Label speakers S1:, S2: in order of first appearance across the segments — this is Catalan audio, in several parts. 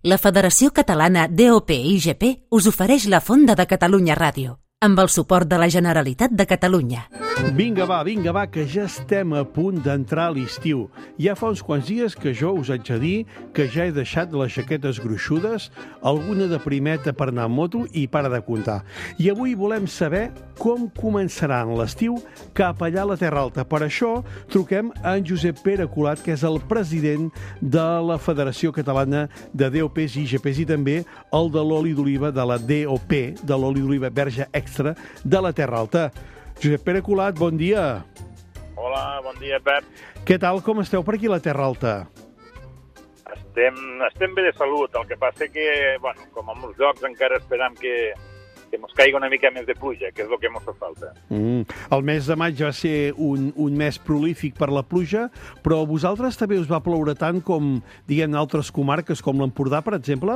S1: La Federació Catalana DOP-IGP us ofereix la Fonda de Catalunya Ràdio, amb el suport de la Generalitat de Catalunya.
S2: Vinga va, que ja estem a punt d'entrar a l'estiu. Ja fa uns quants dies que jo us haig de dir que ja he deixat les jaquetes gruixudes, alguna de primeta per anar amb moto i para de comptar. I avui volem saber com començaran l'estiu cap allà a la Terra Alta. Per això truquem a en Josep Pere Colat, que és el president de la Federació Catalana de DOPs i IGPs i també el de l'oli d'oliva de la DOP, de l'oli d'oliva verge extra de la Terra Alta. Josep Pere Colat, bon dia.
S3: Hola, bon dia, Pep.
S2: Què tal, com esteu per aquí a la Terra Alta?
S3: Estem bé de salut, el que passa que, bueno, com a molts llocs encara esperam que ens caigui una mica més de pluja, que és el que ens fa falta.
S2: El mes de maig va ser un mes prolífic per la pluja, però a vosaltres també us va ploure tant com, diguem, altres comarques, com l'Empordà, per exemple?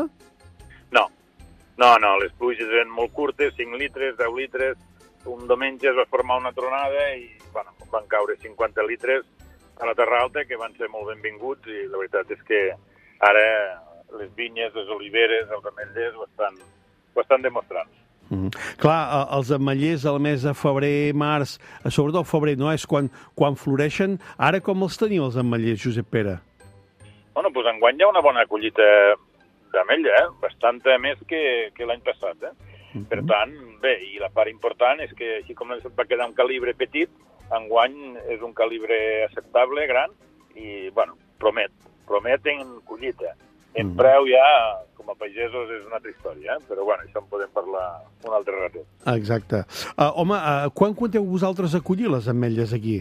S3: No, les pluges eren molt curtes, 5 litres, 10 litres. Un diumenge es va formar una tronada i van caure 50 litres a la Terra Alta, que van ser molt benvinguts, i la veritat és que ara les vinyes, les oliveres, els ametllers ho estan demostrant.
S2: Clar, els ametllers al mes de febrer, març, sobretot el febrer, no? És quan floreixen. Ara com els teniu, els ametllers, Josep Pere?
S3: Bueno, doncs enguany hi ha una bona collita d'ametlla, bastanta més que l'any passat, Per tant, bé, i la part important és que així com va quedar un calibre petit, enguany és un calibre acceptable, gran, i, prometen collita. En preu ja, com a pagesos, és una altra història, però, això en podem parlar un altre ratet.
S2: Exacte. Quan compteu vosaltres a collir les ametlles aquí?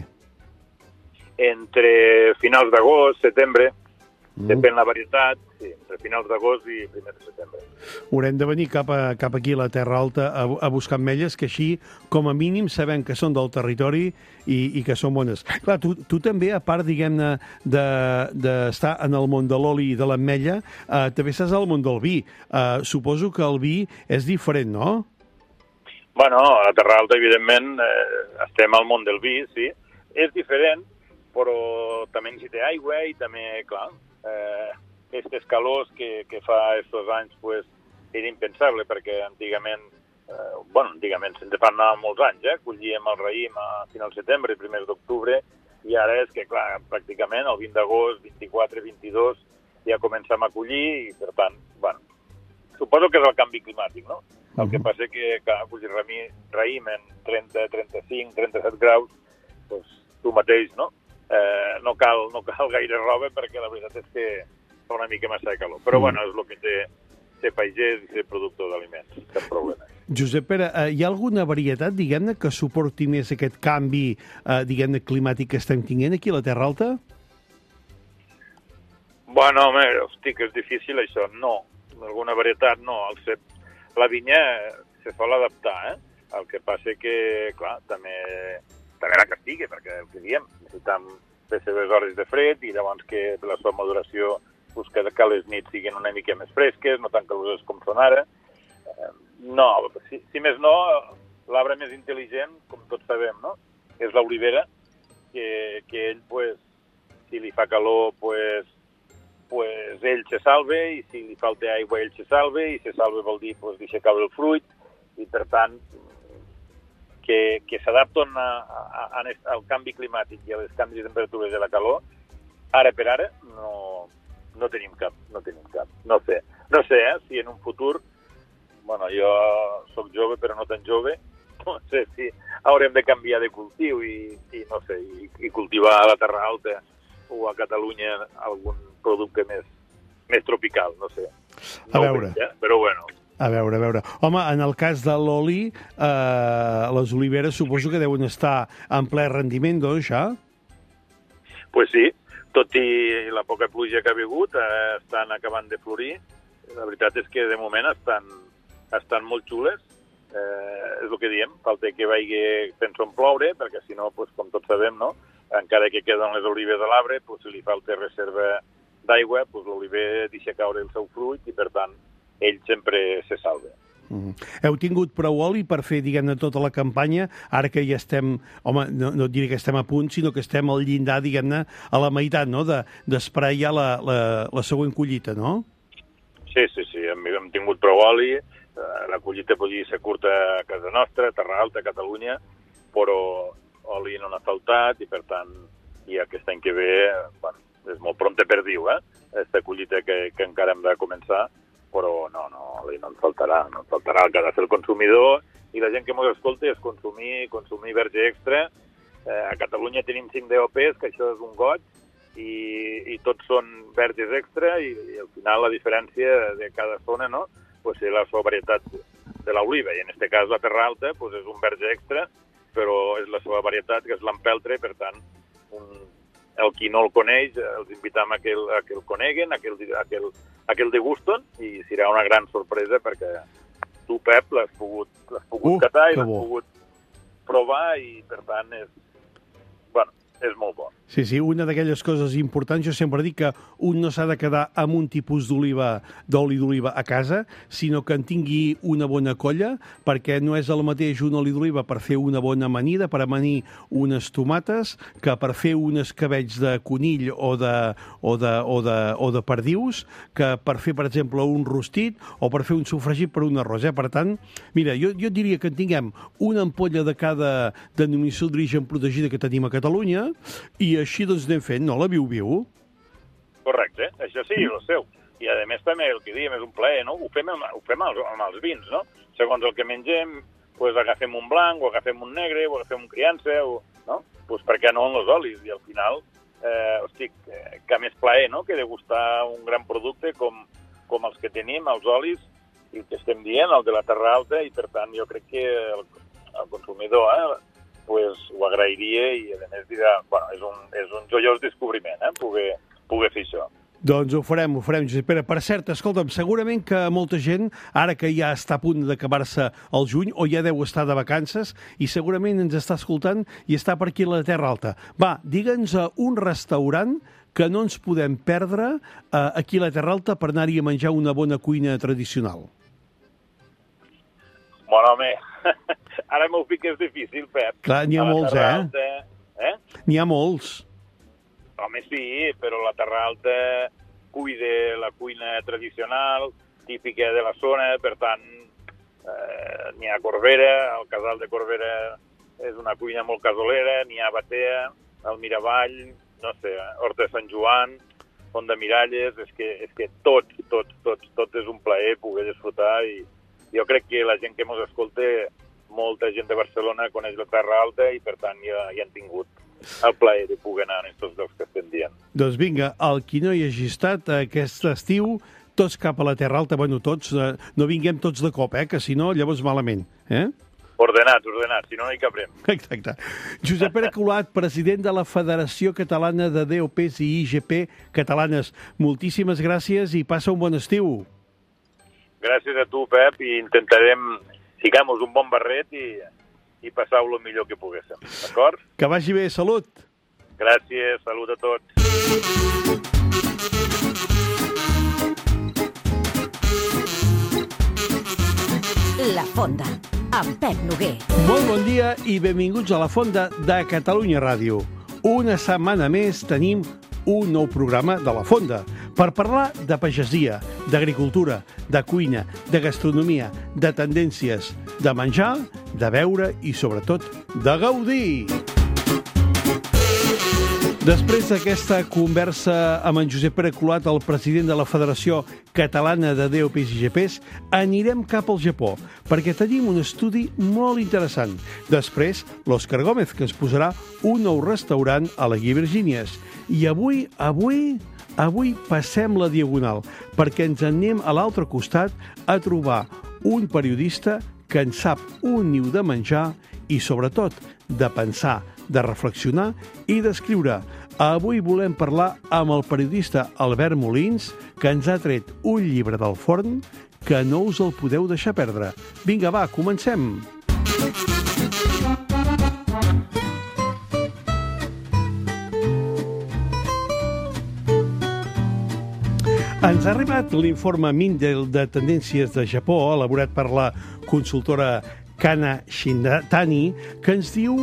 S3: Entre finals d'agost, setembre, depèn la varietat, sí, entre finals d'agost i primer de setembre.
S2: Haurem de venir cap aquí a la Terra Alta a buscar ametlles, que així, com a mínim, sabem que són del territori i que són bones. Clar, tu també, a part, diguem-ne, d'estar en el món de l'oli i de l'ametlla, també estàs al món del vi. Suposo que el vi és diferent, no?
S3: Bueno, a la Terra Alta, evidentment, estem al món del vi, sí. És diferent, però també necessita aigua i també, clar, aquestes calors que fa aquests anys era impensable, perquè antigament se'n fa anar molts anys, collíem el raïm a final de setembre, primers d'octubre, i ara és que, clar, pràcticament el 20 d'agost, 24, 22, ja comencem a collir i, per tant, suposo que és el canvi climàtic, no? El que passa que, clar, collir raïm en 30, 35, 37 graus, doncs tu mateix, no? No cal gaire roba perquè la veritat és que fa una mica massa de calor. Però, és el que té ser pagès i ser productor d'aliments, cap problema.
S2: Josep Pere, hi ha alguna varietat, diguem-ne, que suporti més aquest canvi, diguem-ne, climàtic que estem tinguent aquí a la Terra Alta?
S3: Home, que és difícil això. No, alguna varietat no. La vinya se sol adaptar, El que passa que, clar, també la castiga, perquè el que diem, necessitem les seves hores de fred i llavors que la seva maduració que les nits siguin una mica més fresques, no tan caloroses com són ara. No, si més no, l'arbre més intel·ligent, com tots sabem, no? És l'olivera, que ell, si li fa calor, ell se salva, i si li falta aigua, ell se salva, i se salva vol dir, deixa caure el fruit, i per tant, que s'adapten al canvi climàtic i als canvis de temperatures de la calor, ara per ara no tenim cap. No sé, si en un futur, jo sóc jove però no tan jove, no sé si haurem de canviar de cultiu i cultivar a la Terra Alta o a Catalunya algun producte més tropical, no sé.
S2: A veure.
S3: Però
S2: A veure. Home, en el cas de l'oli, les oliveres suposo que deuen estar en ple rendiment, doncs, ja?
S3: Pues sí, tot i la poca pluja que ha hagut, estan acabant de florir. La veritat és que de moment estan molt xules. És el que diem, falta que vagi fent son ploure, perquè si no, com tots sabem, no? Encara que queden les olives a l'arbre, si li falta reserva d'aigua, l'oliver deixa caure el seu fruit i, per tant, ell sempre se salva.
S2: Heu tingut prou oli per fer, diguem-ne, tota la campanya, ara que ja estem, home, no et diré que estem a punt, sinó que estem al llindar, diguem-ne, a la meitat, no?, d'esperar ja la següent collita, no?
S3: Sí, Sí. Hem tingut prou oli. La collita podia ser curta a casa nostra, a Terra Alta, a Catalunya, però oli no n'ha faltat i, per tant, i aquest any que ve, bueno, és molt prompte per dir-ho, aquesta collita que encara hem de començar, però no, oli no en faltarà. No en faltarà el que ha de fer el consumidor i la gent que ens escolta és consumir verge extra. A Catalunya tenim 5 DOPs, que això és un goig, i tots són verges extra i al final la diferència de cada zona, no?, pues és la seva varietat de l'oliva, i en aquest cas la Terra Alta pues és un verge extra, però és la seva varietat, que és l'empeltre, per tant, el qui no el coneix, els invitam a que el coneguen, a que el degusten, i serà una gran sorpresa perquè tu, Pep, l'has pogut catar i l'has pogut provar, i per tant és molt bo.
S2: Sí, una d'aquelles coses importants. Jo sempre dic que un no s'ha de quedar amb un tipus d'oli d'oliva a casa, sinó que en tingui una bona colla, perquè no és el mateix un oli d'oliva per fer una bona amanida, per amanir unes tomates, que per fer un escabeig de conill o de perdius, que per fer, per exemple, un rostit o per fer un sofregit per un arròs. Per tant, mira, jo diria que en tinguem una ampolla de cada denominació d'origen protegida que tenim a Catalunya, i així doncs anem fent, no? La viu.
S3: Correcte, això sí, el seu. I a més també el que diem és un plaer, no? Ho fem amb els vins, no? Segons el que mengem, pues agafem un blanc, o agafem un negre, o agafem un criança, no? Pues per què no en els olis? I al final, que més plaer, no?, que degustar un gran producte com els que tenim, els olis, i el que estem dient, el de la Terra Alta, i per tant jo crec que el consumidor pues ho agrairia, i a més dirà, bueno, és un joiós descobriment, poder fer això.
S2: Doncs ho farem, Josep Pere. Per cert, escolta'm, segurament que molta gent, ara que ja està a punt d'acabar-se el juny, o ja deu estar de vacances, i segurament ens està escoltant i està per aquí a la Terra Alta. Va, digue'ns un restaurant que no ens podem perdre aquí a la Terra Alta per anar-hi a menjar una bona cuina tradicional.
S3: Bueno, home, ara m'ho fiques difícil, Pep.
S2: Clar, n'hi ha molts, N'hi ha molts.
S3: Home, sí, però la Terra Alta cuida la cuina tradicional, típica de la zona, per tant, n'hi ha Corbera, el Casal de Corbera és una cuina molt casolera, n'hi ha Batea, el Miravall, no sé, Horta de Sant Joan, Font de Miralles, és que tot és un plaer poder disfrutar, i jo crec que la gent que ens escolta, molta gent de Barcelona coneix la Terra Alta, i per tant ja han tingut el plaer de poder anar en aquests llocs que estem dient.
S2: Doncs vinga, el qui no hi hagi estat aquest estiu, tots cap a la Terra Alta, bueno, tots, no vinguem tots de cop, que si no, llavors malament.
S3: Ordenats, si no hi cabrem.
S2: Exacte. Josep Pere Colat, president de la Federació Catalana de DOPs i IGP Catalanes, moltíssimes gràcies i passa un bon estiu.
S3: Gràcies a tu, Pep, i intentarem ficar-nos un bon barret i passar-ho el millor que poguéssim, d'acord?
S2: Que vagi bé, salut!
S3: Gràcies, salut a tots.
S1: La Fonda, amb Pep Noguer.
S2: Molt bon dia i benvinguts a La Fonda de Catalunya Ràdio. Una setmana més tenim un nou programa de La Fonda per parlar de pagesia, d'agricultura, de cuina, de gastronomia, de tendències, de menjar, de beure i, sobretot, de gaudir. Després d'aquesta conversa amb en Josep Pere Colat, el president de la Federació Catalana de DOPs i IGPs, anirem cap al Japó, perquè tenim un estudi molt interessant. Després, l'Òscar Gómez, que ens posarà un nou restaurant a la Guia Virgínies. I avui passem la diagonal, perquè ens anem a l'altre costat a trobar un periodista que en sap un niu de menjar i, sobretot, de pensar, de reflexionar i d'escriure. Avui volem parlar amb el periodista Albert Molins, que ens ha tret un llibre del forn que no us el podeu deixar perdre. Vinga, va, comencem! Ens ha arribat l'informe Mindel de tendències de Japó, elaborat per la consultora Kana Shintani, que ens diu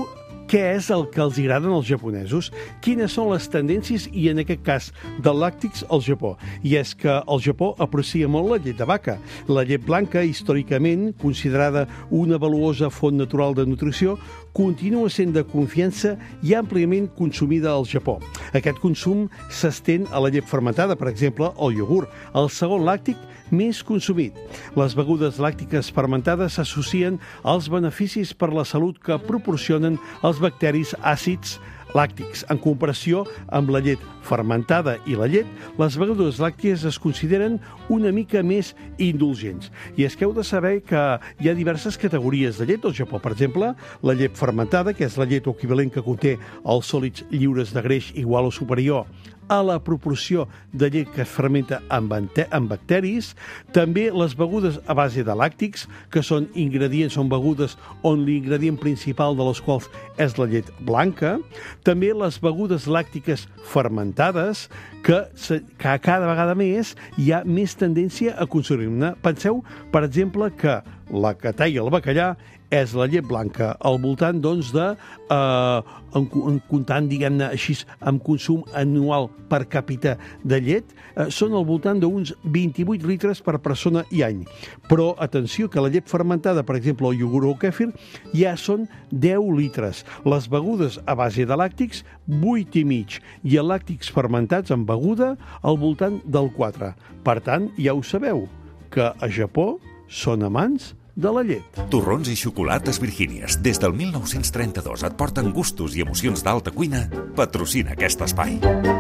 S2: què és el que els agraden als japonesos, quines són les tendències i, en aquest cas, de làctics al Japó. I és que el Japó aprecia molt la llet de vaca. La llet blanca, històricament considerada una valuosa font natural de nutrició, continua sent de confiança i àmpliament consumida al Japó. Aquest consum s'estén a la llet fermentada, per exemple, al iogurt, el segon làctic més consumit. Les begudes làctiques fermentades s'associen als beneficis per la salut que proporcionen els bacteris àcids làctics. En comparació amb la llet fermentada i la llet, les begudes làcties es consideren una mica més indulgents. I és que heu de saber que hi ha diverses categories de llet al Japó. Per exemple, la llet fermentada, que és la llet equivalent que conté els sòlids lliures de greix igual o superior a la proporció de llet que es fermenta amb bacteris. També les begudes a base de làctics, que són begudes on l'ingredient principal de les quals és la llet blanca. També les begudes làctiques fermentades, que cada vegada més hi ha més tendència a consumir-ne. Penseu, per exemple, que la que talla el bacallà és la llet blanca, al voltant, doncs, comptant, diguem-ne així, amb consum anual per càpita de llet, són al voltant d'uns 28 litres per persona i any. Però, atenció, que la llet fermentada, per exemple, el iogurt o el kèfir, ja són 10 litres. Les begudes a base de làctics, 8 i mig. I els làctics fermentats amb beguda, al voltant del 4. Per tant, ja ho sabeu, que a Japó són amants de la llet.
S4: Torrons i xocolates Virgínies, des del 1932 et porten gustos i emocions d'alta cuina. Patrocina aquest espai.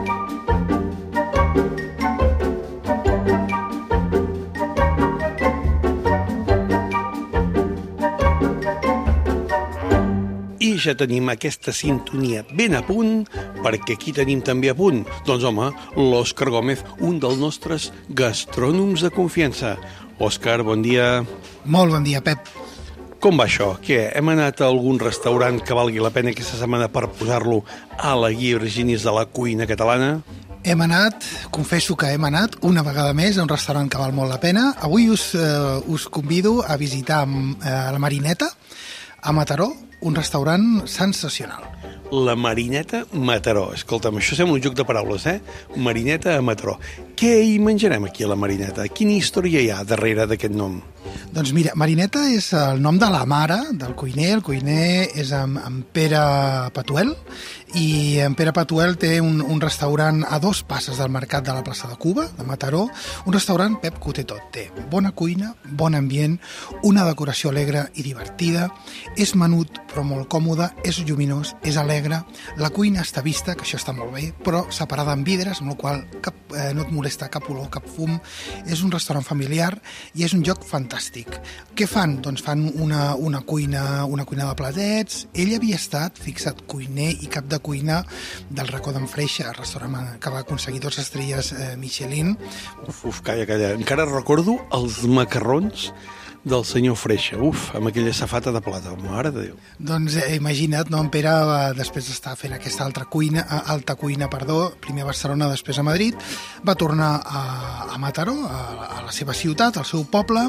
S2: I ja tenim aquesta sintonia ben a punt, perquè aquí tenim també a punt, doncs home, l'Òscar Gómez, un dels nostres gastrònoms de confiança. Òscar, bon dia.
S5: Molt bon dia, Pep.
S2: Com va això? Què? Hem anat a algun restaurant que valgui la pena aquesta setmana per posar-lo a la guia Virgínies de la cuina catalana?
S5: Hem anat, confesso que hem anat una vegada més a un restaurant que val molt la pena. Avui us convido a visitar la Marineta, a Mataró, un restaurant sensacional.
S2: La Marineta Mataró. Escolta'm, això sembla un joc de paraules, eh? Marineta a Mataró. Què hi menjarem aquí a la Marineta? Quina història hi ha darrere d'aquest nom?
S5: Doncs mira, Marineta és el nom de la mare del cuiner. El cuiner és en Pere Patuel, i en Pere Patuel té un restaurant a 2 passes del mercat de la plaça de Cuba, de Mataró. Un restaurant, Pep, que ho té tot. Té bona cuina, bon ambient, una decoració alegre i divertida, és menut però molt còmode, és lluminós, és alegre, la cuina està vista, que això està molt bé, però separada en vidres, amb la qual no et molesta cap olor, cap fum. És un restaurant familiar i és un lloc fantàstic. Què fan? Doncs fan una cuina de platets. Ell havia estat fixat cuiner i cap de cuina del Racó d'en Freixa, el restaurant que va aconseguir 2 estrelles Michelin.
S2: Calla. Encara recordo els macarrons del senyor Freixa, amb aquella safata de plata, mare de Déu.
S5: Doncs imagina't, no? En Pere, després d'estar fent aquesta alta cuina, primer a Barcelona, després a Madrid, va tornar a Mataró, a la seva ciutat, al seu poble,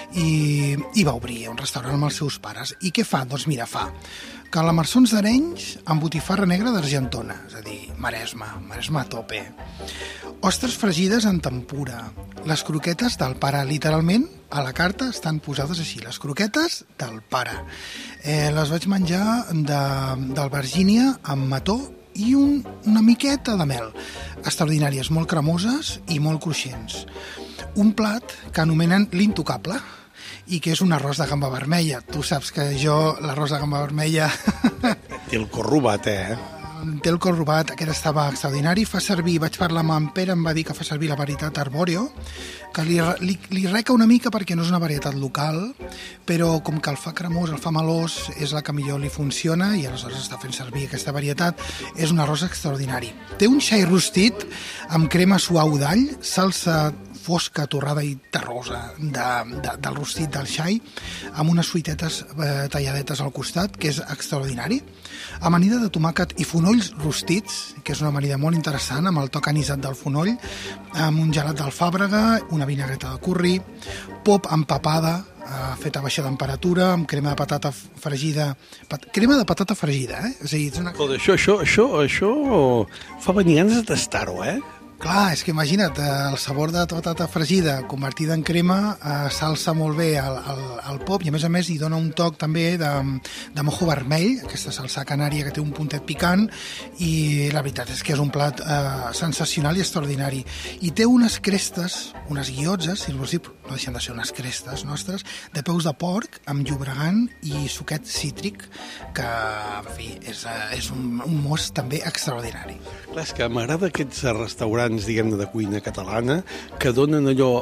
S5: i va obrir un restaurant amb els seus pares. I què fa? Doncs mira, fa calamarsons d'Arenys amb botifarra negra d'Argentona, és a dir, Maresme a tope. Ostres fregides en tempura. Les croquetes del pare, literalment, a la carta estan posades així, les croquetes del pare. Les vaig menjar d'albergínia amb mató i una miqueta de mel. Extraordinàries, molt cremoses i molt cruixents. Un plat que anomenen l'intocable, i que és un arròs de gamba vermella. Tu saps que jo, l'arròs de gamba vermella...
S2: Té el cor robat,
S5: Té el cor robat, aquest estava extraordinari. Fa servir, vaig parlar amb en Pere, em va dir que fa servir la varietat Arborio, que li reca una mica perquè no és una varietat local, però com que el fa cremós, el fa melós, és la que millor li funciona, i aleshores està fent servir aquesta varietat. És un arròs extraordinari. Té un xai rostit amb crema suau d'all, salsa fosca, torrada i terrosa del rostit del xai, amb unes fruitetes talladetes al costat, que és extraordinari. Amanida de tomàquet i fonolls rostits, que és una amanida molt interessant, amb el toc anisat del fonoll, amb un gelat d'alfàbrega, una vinagreta de curri, pop empapada, feta a baixa temperatura, amb crema de patata fregida. Crema de patata fregida, eh? O sigui, és una...
S2: Això fa venir ganes de tastar-ho, eh?
S5: Clar, és que imagina't, el sabor de patata fregida convertida en crema s'alça molt bé al pop i a més hi dona un toc també de mojo vermell, aquesta salsa canària que té un puntet picant, i la veritat és que és un plat sensacional i extraordinari. I té unes crestes, unes guiotzes, si vols dir, no deixen de ser unes crestes nostres, de peus de porc amb llobregant i suquet cítric, que, en fi, és un mos també extraordinari.
S2: Clar, és que m'agrada aquests restaurants, diguem-ne, de cuina catalana, que donen allò,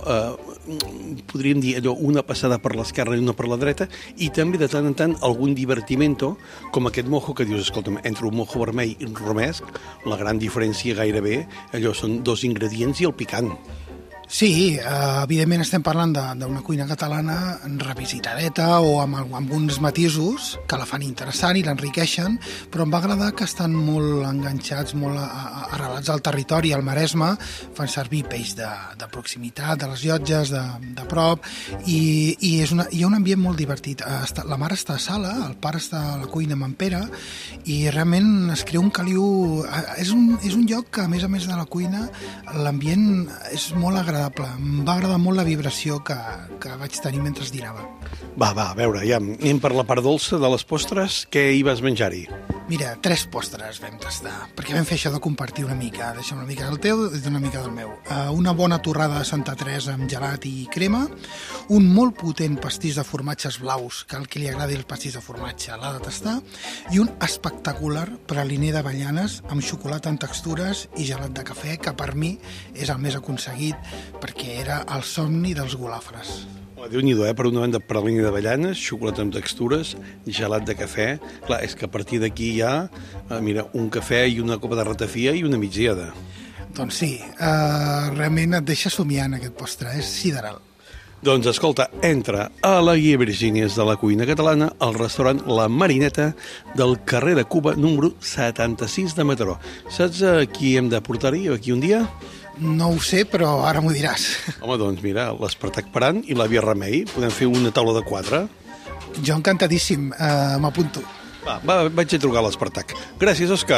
S2: podríem dir allò, una passada per l'esquerra i una per la dreta, i també de tant en tant algun divertimento, com aquest mojo que dius, escolta'm, entre un mojo vermell i un romesc, la gran diferència gairebé, allò són 2 ingredients i el picant.
S5: Sí, evidentment estem parlant d'una cuina catalana revisitadeta o amb alguns matisos que la fan interessant i l'enriqueixen, però em va agradar que estan molt enganxats, molt arrelats al territori, al Maresme, fan servir peix de proximitat, de les llotges, de prop, i hi ha un ambient molt divertit. La mare està a sala, el pare està a la cuina amb en Pere, i realment es crea un caliu... És un lloc que, a més de la cuina, l'ambient és molt agradable. Em va agradar molt la vibració que vaig tenir mentre dinava.
S2: Va, a veure, ja anem per la part dolça de les postres. Què hi vas menjar-hi?
S5: Mira, 3 postres vam tastar, perquè vam fer això de compartir una mica, deixar una mica del teu i una mica del meu. Una bona torrada de Santa Teresa amb gelat i crema, un molt potent pastís de formatges blaus, que al qui li agradi el pastís de formatge l'ha de tastar, i un espectacular praliner d'avellanes amb xocolata en textures i gelat de cafè, que per mi és el més aconseguit, perquè era el somni dels golafres.
S2: Déu-n'hi-do, per una banda praliner d'avellanes, xocolata amb textures, gelat de cafè. Clar, és que a partir d'aquí hi ha, mira, un cafè i una copa de ratafia i una migdiada.
S5: Doncs sí, realment et deixa somiant aquest postre, és sideral.
S2: Doncs escolta, entra a la Guia Virgínies de la cuina catalana al restaurant La Marineta del carrer de Cuba, número 76 de Mataró. Saps a qui hem de portar-hi aquí un dia?
S5: No ho sé, però ara m'ho diràs.
S2: Home, doncs mira, l'Espartac Parant i l'Àvia Remei. Podem fer una taula de 4?
S5: Jo encantadíssim, m'apunto.
S2: Va, vaig a trucar a l'Espartac. Gràcies, Òscar.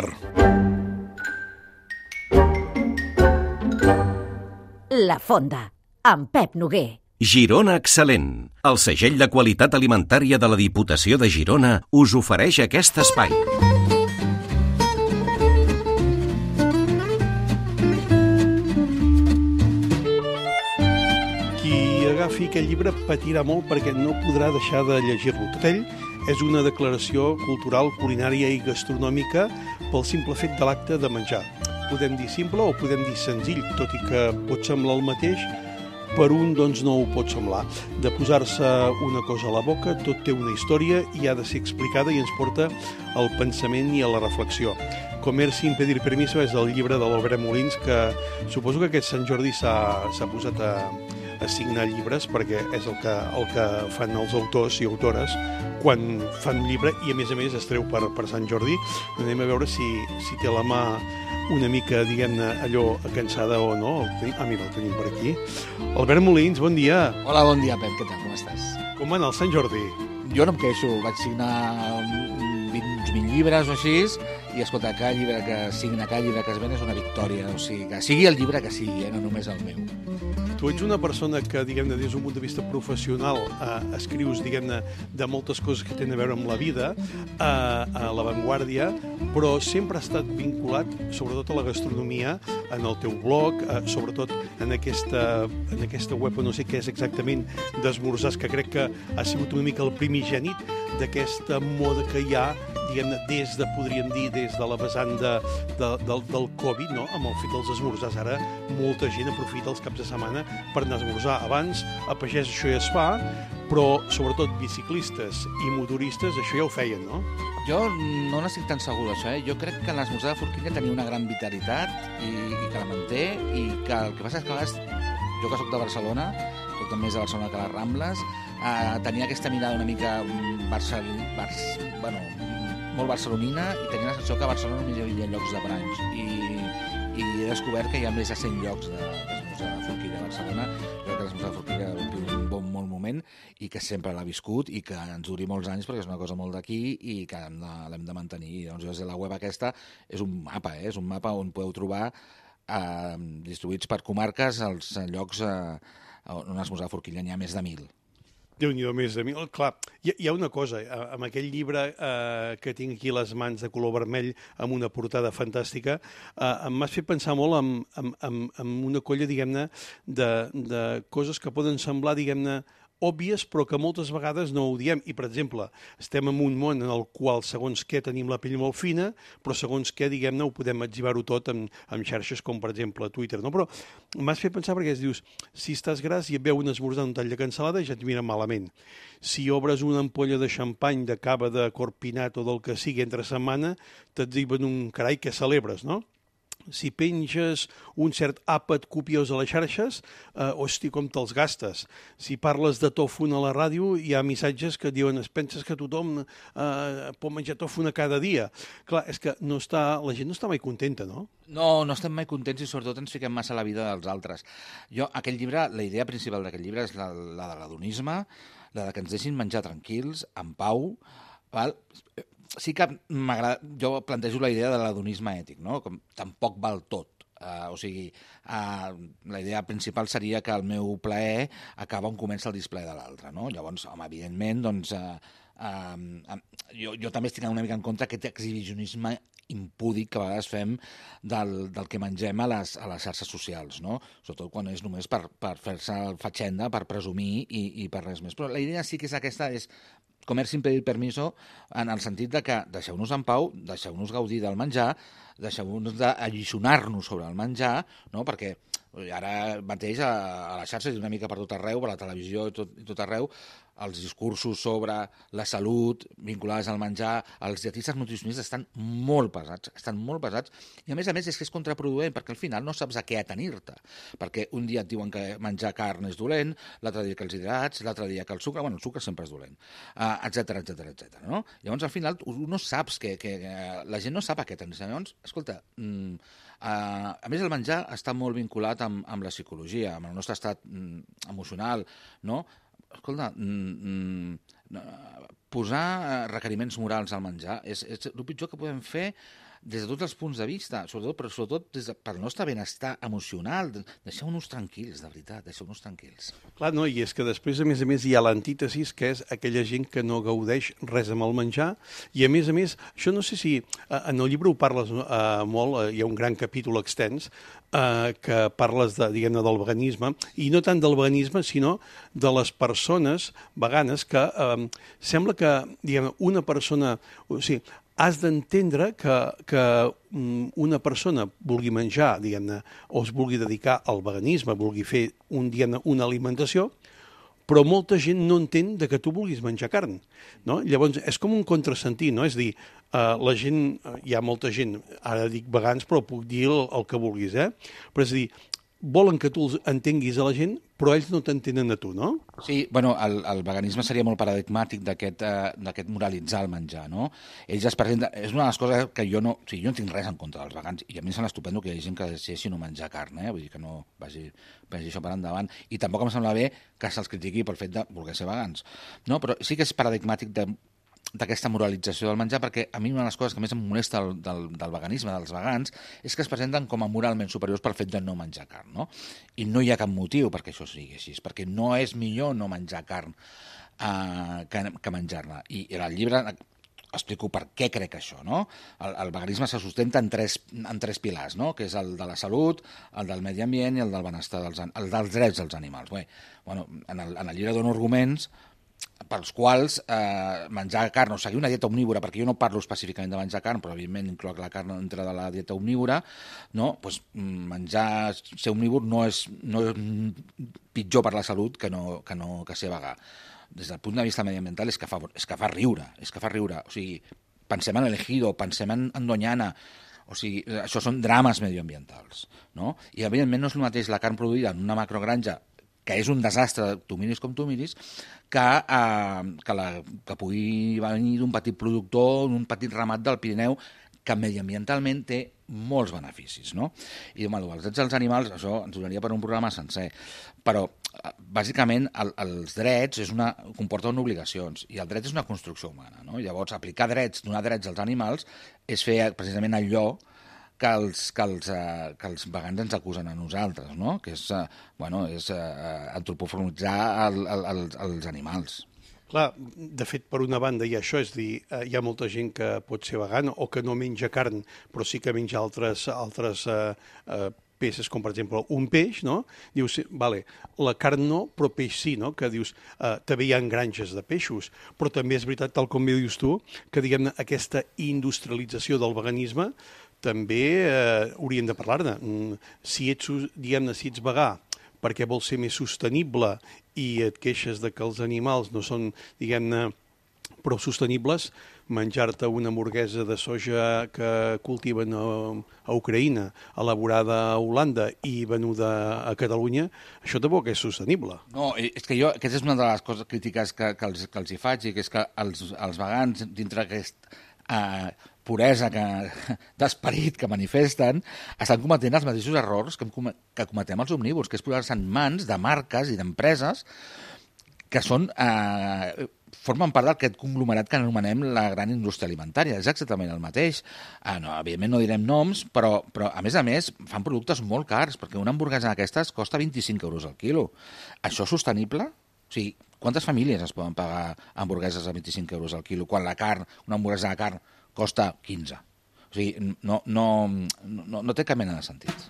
S1: La Fonda, amb Pep Noguer.
S6: Girona Excel·lent. El segell de qualitat alimentària de la Diputació de Girona us ofereix aquest espai.
S2: Agafi aquest llibre patirà molt perquè no podrà deixar de llegir-lo. Tot ell és una declaració cultural, culinària i gastronòmica pel simple fet de l'acte de menjar. Podem dir simple o podem dir senzill, tot i que pot semblar el mateix, per un doncs no ho pot semblar. De posar-se una cosa a la boca, tot té una història i ha de ser explicada i ens porta al pensament i a la reflexió. Comer sin pedir permiso és el llibre de l'Albert Molins, que suposo que aquest Sant Jordi s'ha posat a signar llibres, perquè és el que fan els autors i autores quan fan un llibre i a més es treu per Sant Jordi. Anem a veure si té la mà una mica, diguem-ne, allò cansada o no. Mira, el tenim per aquí. Albert Molins, bon dia.
S7: Hola, bon dia, Pep, què tal, com estàs?
S2: Com va anar el Sant Jordi?
S7: Jo no em queixo, vaig signar uns 20 llibres o així, i escolta, cada llibre que signa, cada llibre que es ven és una victòria, o sigui, que sigui el llibre que sigui, no només el meu.
S2: Tu ets una persona que, diguem-ne, des d'un punt de vista professional, escrius, diguem-ne, de moltes coses que tenen a veure amb la vida, a l'avantguàrdia, però sempre ha estat vinculat, sobretot a la gastronomia, en el teu blog, sobretot en aquesta web, no sé què és exactament, d'esmorzars, que crec que ha sigut una mica el primigènit d'aquesta moda que hi ha, diguem-ne, podríem dir, des de la vessant del Covid, no? Amb el fet dels esmorzars. Ara molta gent aprofita els caps de setmana per anar a esmorzar. Abans, a pagès això ja es fa, però sobretot biciclistes i motoristes això ja ho feien, no?
S7: Jo no n'estic tan segur d'això, Jo crec que l'esmorzar de forquilla tenia una gran vitalitat i que la manté, i que el que passa és que a vegades jo que soc de Barcelona, soc també més de Barcelona que les Rambles, tenia aquesta mirada una mica molt barcelonina, i tenia la sensació que a Barcelona només hi havia llocs de branys, i he descobert que hi ha més de 100 llocs d'esmorzar de forquilla a Barcelona. Jo crec que l'esmorzar de forquilla viu un bon moment i que sempre l'ha viscut i que ens duri molts anys perquè és una cosa molt d'aquí i que l'hem de mantenir. Doncs la web aquesta és un mapa on podeu trobar distribuïts per comarques els llocs on esmorzar de forquilla n'hi ha més de 1.000.
S2: Déu-n'hi-do, més de 1.000. Clar, hi ha una cosa, amb aquell llibre que tinc aquí a les mans de color vermell amb una portada fantàstica, m'has fet pensar molt en una colla, diguem-ne, de coses que poden semblar, diguem-ne, òbvies, però que moltes vegades no ho diem. I, per exemple, estem en un món en el qual, segons què, tenim la pell molt fina, però segons què, diguem-ne, ho podem exhibar-ho tot amb xarxes com, per exemple, Twitter. No? Però m'has fet pensar perquè dius, si estàs gras i et veu un esmorzar un tall de cansalada, ja et mira malament. Si obres una ampolla de xampany, de cava, de corpinat o del que sigui entre setmana, te't diuen un carai que celebres, no? Si penges un cert àpat copiós a les xarxes, hosti, com te'ls gastes. Si parles de tofu a la ràdio, hi ha missatges que diuen es penses que tothom pot menjar tofu cada dia. Clar, és que la gent no està mai contenta, no?
S7: No estem mai contents i sobretot ens fiquem massa a la vida dels altres. Jo, aquell llibre, la idea principal d'aquest llibre és la de l'adonisme, la de que ens deixin menjar tranquils, en pau, val? Sí que m'agrada, jo plantejo la idea de l'adonisme ètic, no? Com tampoc val tot. O sigui, la idea principal seria que el meu plaer acaba on comença el displaer de l'altre, no? Llavors, home, evidentment, doncs, jo també estic una mica en contra d'aquest exhibicionisme impúdic que a vegades fem del que mengem a les xarxes socials, no? Sobretot quan és només per fer-se el fatxenda, per presumir i per res més. Però la idea sí que és aquesta, és comer sin pedir permiso, en el sentit de que deixeu-nos en pau, deixeu-nos gaudir del menjar, deixeu-nos d'alliçonar-nos sobre el menjar, no? Perquè ara mateix a les xarxes i una mica per tot arreu, per la televisió i tot arreu, els discursos sobre la salut vinculades al menjar, els dietistes nutricionistes estan molt pesats, i a més és que és contraproduent, perquè al final no saps a què atenir-te, perquè un dia et diuen que menjar carn és dolent, l'altre dia que els hidrats, l'altre dia que el sucre sempre és dolent, etcètera, no? Llavors al final no saps que la gent no sap a què atenir-se. Llavors, escolta, a més el menjar està molt vinculat amb la psicologia, amb el nostre estat emocional, no? Escolta, posar requeriments morals al menjar és el pitjor que podem fer des de tots els punts de vista, sobretot pel nostre benestar emocional. Deixeu-nos tranquils, de veritat, deixeu-nos tranquils.
S2: Clar, no, i és que després, a més, hi ha l'antítesis, que és aquella gent que no gaudeix res amb el menjar, i a més, això no sé si en el llibre ho parles molt, hi ha un gran capítol extens, que parles, diguem-ne, del veganisme, i no tant del veganisme, sinó de les persones veganes que sembla que, diguem-ne, una persona... O sigui, has d'entendre que una persona vulgui menjar, diguem-ne, o es vulgui dedicar al veganisme, vulgui fer una alimentació, però molta gent no entén que tu vulguis menjar carn, no? Llavors, és com un contrasentit, no? És dir, la gent, hi ha molta gent, ara dic vegans, però puc dir el que vulguis, Però és a dir, volen que tu els entenguis a la gent, però ells no t'entenen a tu, no?
S7: Sí, bueno, el veganisme seria molt paradigmàtic d'aquest moralitzar el menjar, no? Ells es presenten... És una de les coses que jo no tinc res en contra dels vegans, i a mi em sembla estupendo que hi hagi gent que decideixi no menjar carn, Vull dir que no vagi això per endavant. I tampoc em sembla bé que se'ls critiqui pel fet de voler ser vegans, no? Però sí que és paradigmàtic d'aquesta moralització del menjar, perquè a mi una de les coses que més em molesta del veganisme, dels vegans, és que es presenten com a moralment superiors pel fet de no menjar carn, no? I no hi ha cap motiu perquè això sigui així, perquè no és millor no menjar carn que menjar-la. I en el llibre explico per què crec això, no? El veganisme se sustenta en tres pilars, no? Que és el de la salut, el del medi ambient i el del benestar, el dels drets dels animals. Bueno, en el llibre dono arguments pels quals menjar carn o seguir una dieta omnívora, perquè jo no parlo específicament de menjar carn, però evidentment incloc la carn dintre de la dieta omnívora, no? Pues, ser omnívor no és pitjor per la salut que ser vegà. Des del punt de vista mediambiental és que fa riure, O sigui, pensem en El Ejido, pensem en Doñana, O sigui, això són drames medioambientals, no? I, evidentment, no és el mateix la carn produïda en una macrogranja, que és un desastre, tu miris com tu miris, que pugui venir d'un petit productor, d'un petit ramat del Pirineu, que mediambientalment té molts beneficis, no? I, bueno, els drets dels animals, això ens donaria per un programa sencer, però, bàsicament, els drets comporten obligacions, i el dret és una construcció humana, no? Llavors, aplicar drets, donar drets als animals, és fer precisament allò que els vegans ens acusen a nosaltres, no? Que és antropomorfitzar els animals.
S2: Clar, de fet, per una banda hi ha això, és dir, hi ha molta gent que pot ser vegana o que no menja carn, però sí que menja altres peces, com per exemple un peix, no? Dius, vale, la carn no, però peix sí, no? Que dius, també hi ha granges de peixos, però també és veritat, tal com dius tu, que diguem-ne aquesta industrialització del veganisme també hauríem de parlar-ne. Si ets, diguem-ne, si ets vegà perquè vols ser més sostenible i et queixes de que els animals no són, diguem-ne, prou sostenibles, menjar-te una hamburguesa de soja que cultiven a Ucraïna, elaborada a Holanda i venuda a Catalunya, això tampoc és sostenible.
S7: No, és que aquesta és una de les coses crítiques que els hi faig, i que és que els vegans, dintre d'aquesta puresa d'esperit que manifesten, estan cometent els mateixos errors que cometem els omnívors, que és posar-se en mans de marques i d'empreses que formen part d'aquest conglomerat que anomenem la gran indústria alimentària. És exactament el mateix. Evidentment no direm noms, però a més fan productes molt cars, perquè una hamburguesa d'aquestes costa 25 euros al quilo. Això és sostenible? O sigui, quantes famílies es poden pagar hamburgueses a 25 euros al quilo, quan la carn, una hamburguesa de carn, costa 15. O sigui, no té cap mena de sentit.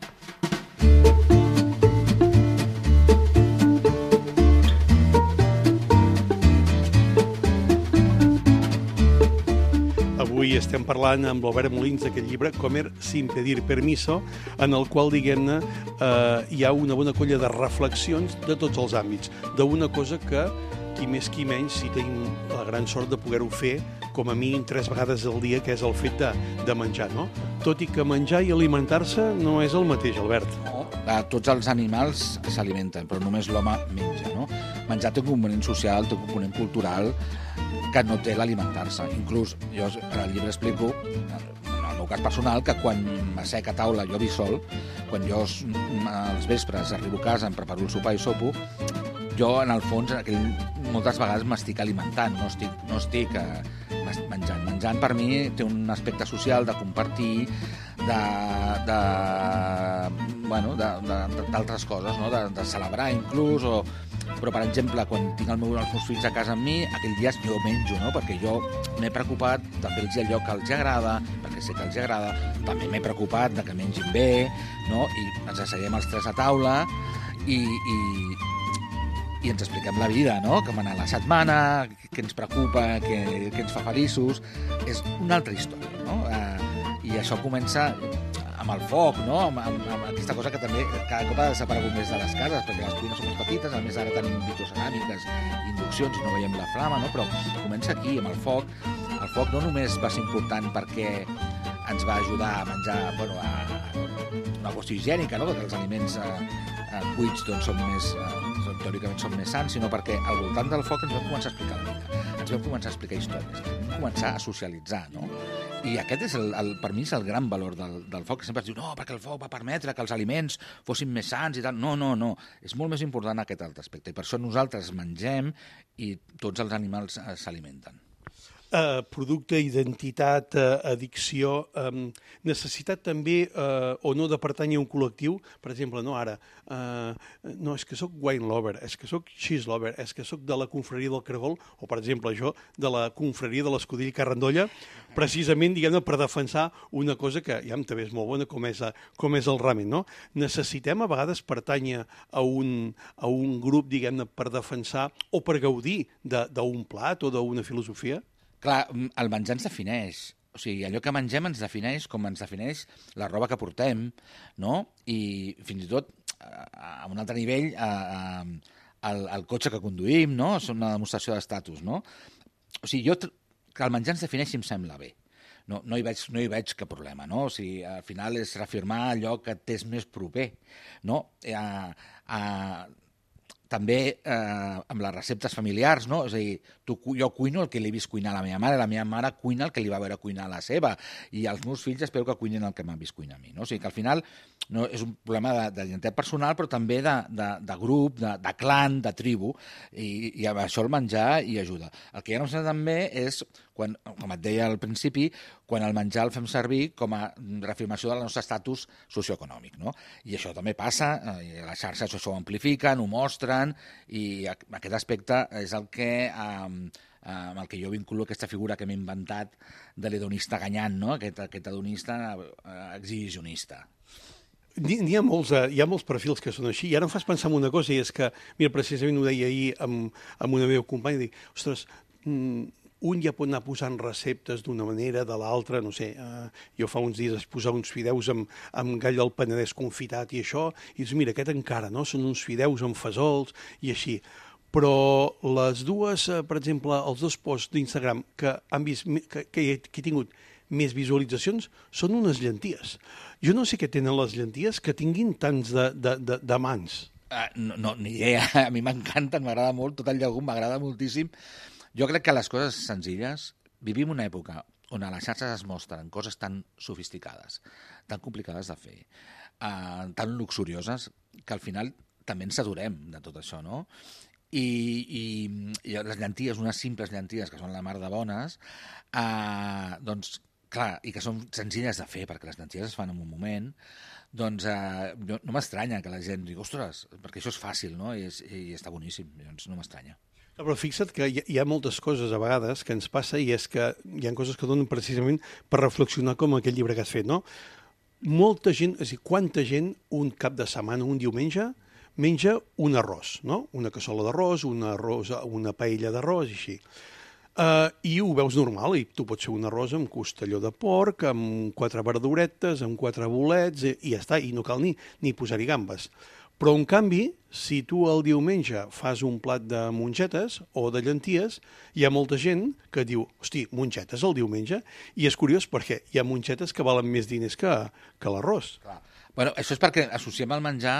S2: Avui estem parlant amb l'Albert Molins d'aquest llibre Comer sin pedir permiso, en el qual, diguem-ne, hi ha una bona colla de reflexions de tots els àmbits, d'una cosa que, qui més qui menys, si tenim la gran sort de poder-ho fer com a mínim 3 vegades al dia, que és el fet de menjar, no? Tot i que menjar i alimentar-se no és el mateix, Albert.
S7: No, tots els animals s'alimenten, però només l'home menja, no? Menjar té un component social, té un component cultural que no té l'alimentar-se. Inclús, jo en el llibre explico, en el meu cas personal, que quan m'assec a taula, jo vi sol, quan jo als vespres arribo a casa, em preparo el sopar i sopo, jo, en el fons, moltes vegades m'estic alimentant, no estic menjant. Menjant, per mi, té un aspecte social de compartir, d'altres coses, no? De celebrar, inclús, però, per exemple, quan tinc els meus fills a casa amb mi, aquell dia jo menjo, no? Perquè jo m'he preocupat de fer-los allò que els agrada, perquè sé que els agrada, també m'he preocupat de que mengin bé, no? I ens asseiem els 3 a taula i ens expliquem la vida, no? Com anar a la setmana, què ens preocupa, què ens fa feliços. És una altra història, no? I això comença amb el foc, no? Amb aquesta cosa que també cada cop ha desaparegut més de les cases, perquè les cuines són més petites, a més ara tenim vitroceràmiques, induccions, i no veiem la flama, no? Però comença aquí, amb el foc. El foc no només va ser important perquè ens va ajudar a menjar, una qüestió higiènica, no? Que els aliments cuits doncs, teòricament són més sans, sinó perquè al voltant del foc ens vam començar a explicar la vida, ens vam començar a explicar històries, vam començar a socialitzar, no? I aquest és, per mi, és el gran valor del foc, que sempre es diu, no, perquè el foc va permetre que els aliments fossin més sans i tal. No. És molt més important aquest altre aspecte, i per això nosaltres mengem i tots els animals s'alimenten.
S2: Producte, identitat, addicció, necessitat també o no de pertànyer a un col·lectiu. Per exemple, no ara, no, és que sóc wine lover, és que sóc cheese lover, és que sóc de la confraria del Cargol, o per exemple jo, de la confraria de l'Escudell Carrandolla, precisament, diguem-ne, per defensar una cosa que ja també és molt bona, com és el ramen, no? Necessitem a vegades pertànyer a un grup, diguem-ne, per defensar o per gaudir d'un plat o d'una filosofia?
S7: Clar, el menjar ens defineix. O sigui, allò que mengem ens defineix com ens defineix la roba que portem, no? I fins i tot, a un altre nivell, el cotxe que conduïm, no? És una demostració d'estatus, no? O sigui, que el menjar ens defineix si em sembla bé. no hi veig cap problema, no? O sigui, al final és reafirmar allò que t'és més proper, no? També amb les receptes familiars, no? És a dir, jo cuino el que l'he vist cuinar a la meva mare cuina el que li va veure cuinar a la seva, i els meus fills espero que cuinin el que m'han vist cuinar a mi, no? O sigui que al final no, és un problema d'identitat personal, però també de grup, de clan, de tribu, i amb això el menjar hi ajuda. El que ja no sé també és, quan, com et deia al principi, quan el menjar el fem servir com a reafirmació del nostre estatus socioeconòmic, no? I això també passa, i les xarxes això ho amplifiquen, ho mostren, i aquest aspecte és el que amb el que jo vinculo aquesta figura que m'he inventat de l'hedonista ganyant, no? Aquest hedonista exhibicionista.
S2: Hi ha molts perfils que són així, i ara em fas pensar en una cosa, i és que, mira, precisament ho deia ahir amb una meva companya, dic, ostres, un ja pot anar posant receptes d'una manera, de l'altra, no sé, jo fa uns dies es posava uns fideus amb gall del Penedès confitat i això, i dius, mira, aquest encara, no? Són uns fideus amb fesols i així. Però les dues, per exemple, els dos posts d'Instagram que han vist, que he tingut més visualitzacions, són unes llenties. Jo no sé què tenen les llenties que tinguin tants de mans.
S7: No, ni idea. A mi m'encanten, m'agrada molt, tot el llegum m'agrada moltíssim. Jo crec que les coses senzilles, vivim una època on a les xarxes es mostren coses tan sofisticades, tan complicades de fer, tan luxurioses, que al final també ens adorem de tot això, no? I les llenties, unes simples llenties, que són la mar de bones, doncs, clar, i que són senzilles de fer, perquè les llenties es fan en un moment, doncs no m'estranya que la gent digui, ostres, perquè això és fàcil, no? I està boníssim, doncs no m'estranya.
S2: Però fixa't que hi ha moltes coses a vegades que ens passa, i és que hi ha coses que donen precisament per reflexionar com aquell llibre que has fet, no? Molta gent, és a dir, quanta gent un cap de setmana, un diumenge, menja un arròs, no? Una cassola d'arròs, una paella d'arròs i així. I ho veus normal, i tu pots fer un arròs amb costelló de porc, amb 4 verduretes, amb 4 bolets, i ja està, i no cal ni posar-hi gambes. Però, en canvi, si tu el diumenge fas un plat de mongetes o de llenties, hi ha molta gent que diu, hosti, mongetes el diumenge? I és curiós perquè hi ha mongetes que valen més diners que l'arròs.
S7: Clar. Bueno, això és perquè associem el menjar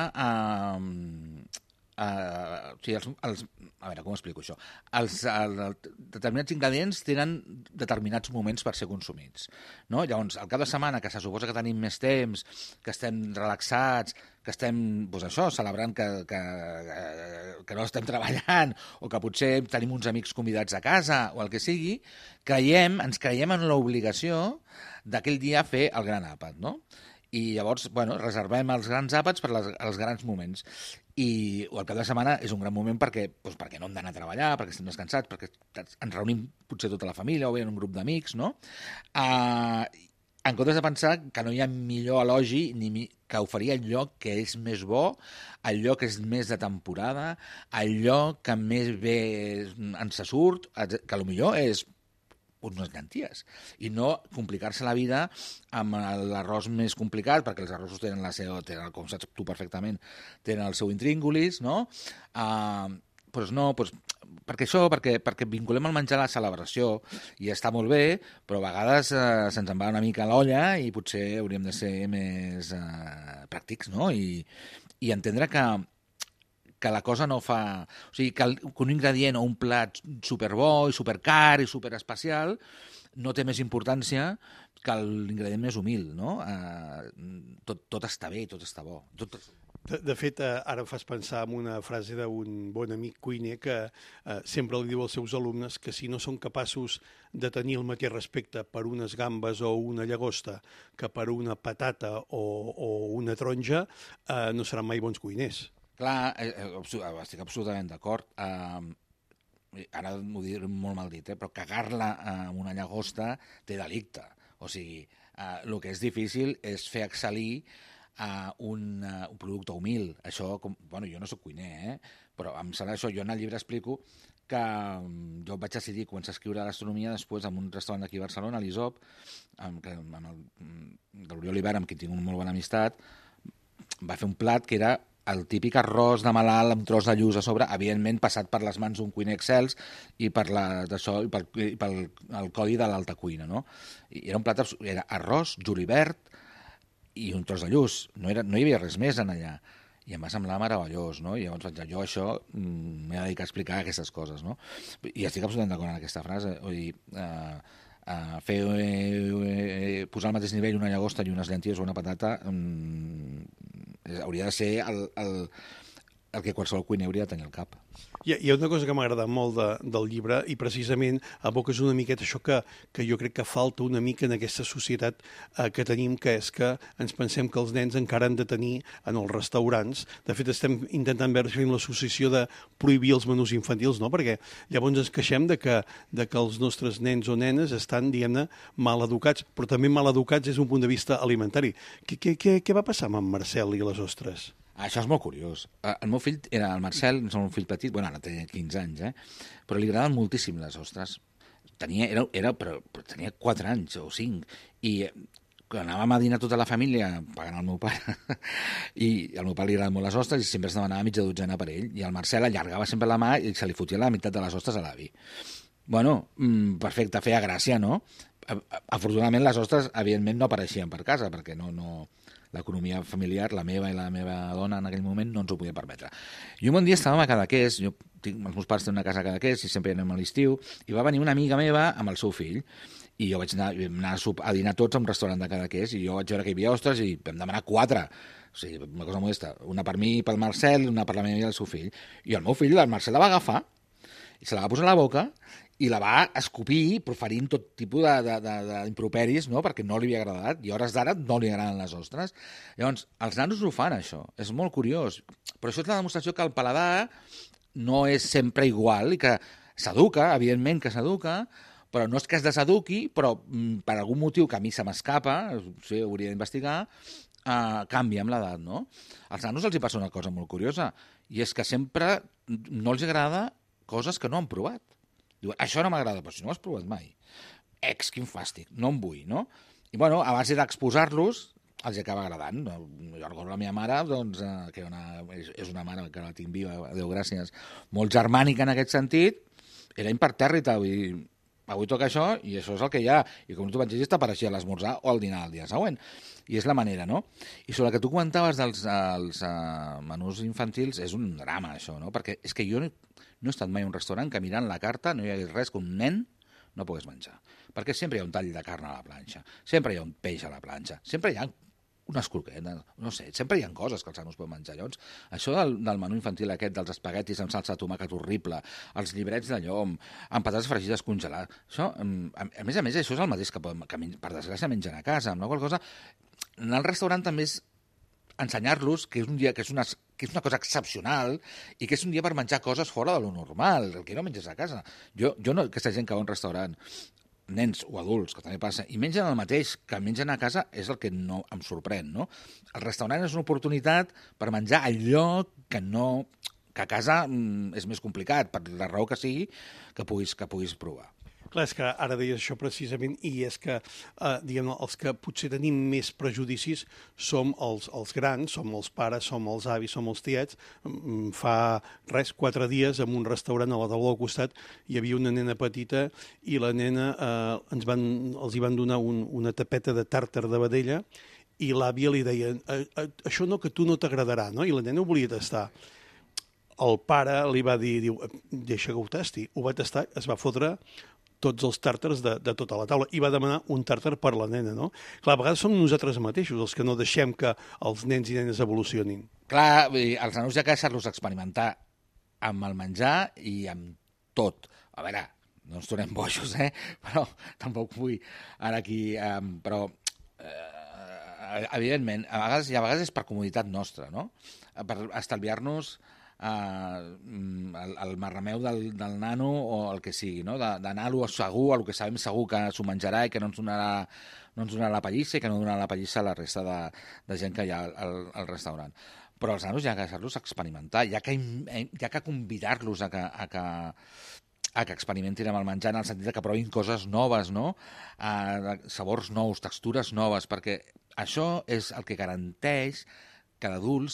S7: o sigui, a veure, com ho explico això? Determinats ingredients tenen determinats moments per ser consumits, no? Llavors, al cap de setmana, que se suposa que tenim més temps, que estem relaxats, que estem, doncs això, celebrant que no estem treballant, o que potser tenim uns amics convidats a casa, o el que sigui, ens creiem en l'obligació d'aquell dia fer el gran àpat, no? I llavors, bueno, reservem els grans àpats per als grans moments. I el cap de setmana és un gran moment perquè no hem d'anar a treballar, perquè estem descansats, perquè ens reunim potser tota la família o bé en un grup d'amics, no? En comptes de pensar que no hi ha millor elogi que oferir allò que és més bo, allò que és més de temporada, allò que més bé ens surt, que potser és unes llenties, i no complicar-se la vida amb l'arròs més complicat, perquè els arrossos tenen com saps tu perfectament, tenen el seu intríngulis, no? Doncs no, perquè vinculem el menjar a la celebració, i està molt bé, però a vegades se'ns en va una mica l'olla i potser hauríem de ser més pràctics, no? I entendre que la cosa no fa... O sigui, que un ingredient o un plat superbo i supercar i superespecial no té més importància que l'ingredient més humil, no? Tot està bé i tot està bo.
S2: De fet, ara em fas pensar en una frase d'un bon amic cuiner que sempre li diu als seus alumnes que si no són capaços de tenir el mateix respecte per unes gambes o una llagosta que per una patata o una taronja, no seran mai bons cuiners.
S7: Clar, estic absolutament d'acord. Ara m'ho diré molt mal dit, però cagar-la amb una llagosta té delicte. O sigui, el que és difícil és fer excel·lir un producte humil. Això, bueno, jo no soc cuiner, però em sembla això. Jo en el llibre explico que jo vaig decidir començar a escriure gastronomia després en un restaurant d'aquí a Barcelona, l'Isop, amb l'Oriol Ibert, amb qui tinc una molt bona amistat, va fer un plat que era el típic arròs de malalt amb tros de lluç a sobre, evidentment passat per les mans d'un cuiner excels i per el codi de l'alta cuina, no? I era un plat, era arròs, julivert i un tros de lluç. No hi havia res més en allà. I em va semblar meravellós, no? I llavors vaig dir, jo això m'he dedicat a explicar aquestes coses, no? I estic absolutament d'acord amb aquesta frase. Vull dir, posar al mateix nivell una llagosta i unes llenties o una patata hauria de ser el que qualsevol cuiner hauria de tenir al cap.
S2: Hi ha una cosa que m'ha agradat molt del llibre i precisament aboques una miqueta això que jo crec que falta una mica en aquesta societat que tenim, que és que ens pensem que els nens encara han de tenir en els restaurants. De fet, estem intentant veure si fem l'associació de prohibir els menús infantils, no? Perquè llavors ens queixem de que els nostres nens o nenes estan, diguem-ne, mal educats, però també mal educats des d'un punt de vista alimentari. Què va passar amb en Marcel i les ostres?
S7: Això és molt curiós. El meu fill era el Marcel, és un fill petit, bueno, ara té 15 anys, però li agraden moltíssim les ostres. Però tenia 4 anys o 5, i quan anàvem a dinar tota la família, pagant el meu pare, i al meu pare li agraden molt les ostres, i sempre es demanava mitja dotzena per ell, i el Marcel allargava sempre la mà i se li fotia la meitat de les ostres a l'avi. Bueno, perfecte, feia gràcia, no? Afortunadament les ostres, evidentment, no apareixien per casa, perquè l'economia familiar, la meva i la meva dona en aquell moment no ens ho podia permetre. I un bon dia estàvem a Cadaqués, els meus pares tenen una casa a Cadaqués i sempre hi anem a l'estiu, i va venir una amiga meva amb el seu fill, i jo vaig anar a dinar tots a un restaurant de Cadaqués, i jo vaig veure que hi havia ostres i vam demanar 4. O sigui, una cosa modesta. Una per mi i pel Marcel, una per la meva i el seu fill. I el meu fill, el Marcel, la va agafar i se la va posar a la boca i la va escopir proferint tot tipus d'improperis, no? Perquè no li havia agradat, i a hores d'ara no li agraden les ostres. Llavors, els nanos ho fan, això. És molt curiós. Però això és la demostració que el paladar no és sempre igual i que s'educa, evidentment que s'educa, però no és que es deseduqui, però per algun motiu que a mi se m'escapa, ho hauria d'investigar, canvia amb l'edat, no? Als nanos els hi passa una cosa molt curiosa, i és que sempre no els agrada coses que no han provat. Diuen, això no m'agrada, però si no ho has provat mai. Quin fàstic, no en vull, no? I, bueno, a base d'exposar-los, els acaba agradant. Jo recordo la meva mare, doncs, que és una mare que la tinc viva, Déu gràcies, molt germànica en aquest sentit, era impertèrrita, vull dir, avui toca això i això és el que hi ha. I com tu vaig dir, t'apareixia a l'esmorzar o al dinar el dia següent. I és la manera, no? I sobre el que tu comentaves dels menús infantils, és un drama, això, no? Perquè és que jo no he estat mai a un restaurant que mirant la carta no hi hagués res que un nen no pogués menjar. Perquè sempre hi ha un tall de carn a la planxa, sempre hi ha un peix a la planxa, sempre hi ha unes croquetes, no sé, sempre hi ha coses que els nanos poden menjar. Llavors, això del menú infantil aquest, dels espaguetis amb salsa de tomàquet horrible, els llibrets de llom, amb patates fregides congelades, això, a més, això és el mateix que per desgràcia mengen a casa, amb la qual cosa, anar al restaurant també és ensenyar-los que és un dia que és una cosa excepcional i que és un dia per menjar coses fora de lo normal, el que no menges a casa. Jo no, aquesta gent que va a un restaurant, nens o adults, que també passa, i mengen el mateix que mengen a casa, és el que no em sorprèn, no? El restaurant és una oportunitat per menjar allò que a casa és més complicat, per la raó que sigui, que puguis provar.
S2: Clar, és que ara deies això precisament, i és que, diguem, els que potser tenim més prejudicis som els grans, som els pares, som els avis, som els tiets. Fa 4 dies, en un restaurant a la taula al costat, hi havia una nena petita i la nena els hi van donar una tapeta de tàrtar de vedella i l'àvia li deia, això no, que tu no t'agradarà, no? I la nena ho volia tastar. El pare li va dir, deixa que ho tasti. Ho va tastar, es va fotre tots els tàrtars de tota la taula i va demanar un tàrtar per la nena, no? Clar, a vegades som nosaltres mateixos els que no deixem que els nens i nenes evolucionin.
S7: Clar, els nanos ja que deixar-los experimentar amb el menjar i amb tot. A veure, no ens tornem bojos, però tampoc vull ara aquí... Però, evidentment, a vegades és per comoditat nostra, no? Per estalviar-nos el marrameu del nano o el que sigui, no? D'anar-lo segur, el que sabem segur que s'ho menjarà i que no ens donarà la pallissa i que no donarà la pallissa a la resta de gent que hi ha al restaurant. Però els nanos ja que deixar-los experimentar, ja que convidar-los a que experimentin amb el menjar en el sentit que provin coses noves, no? Sabors nous, textures noves, perquè això és el que garanteix que d'adults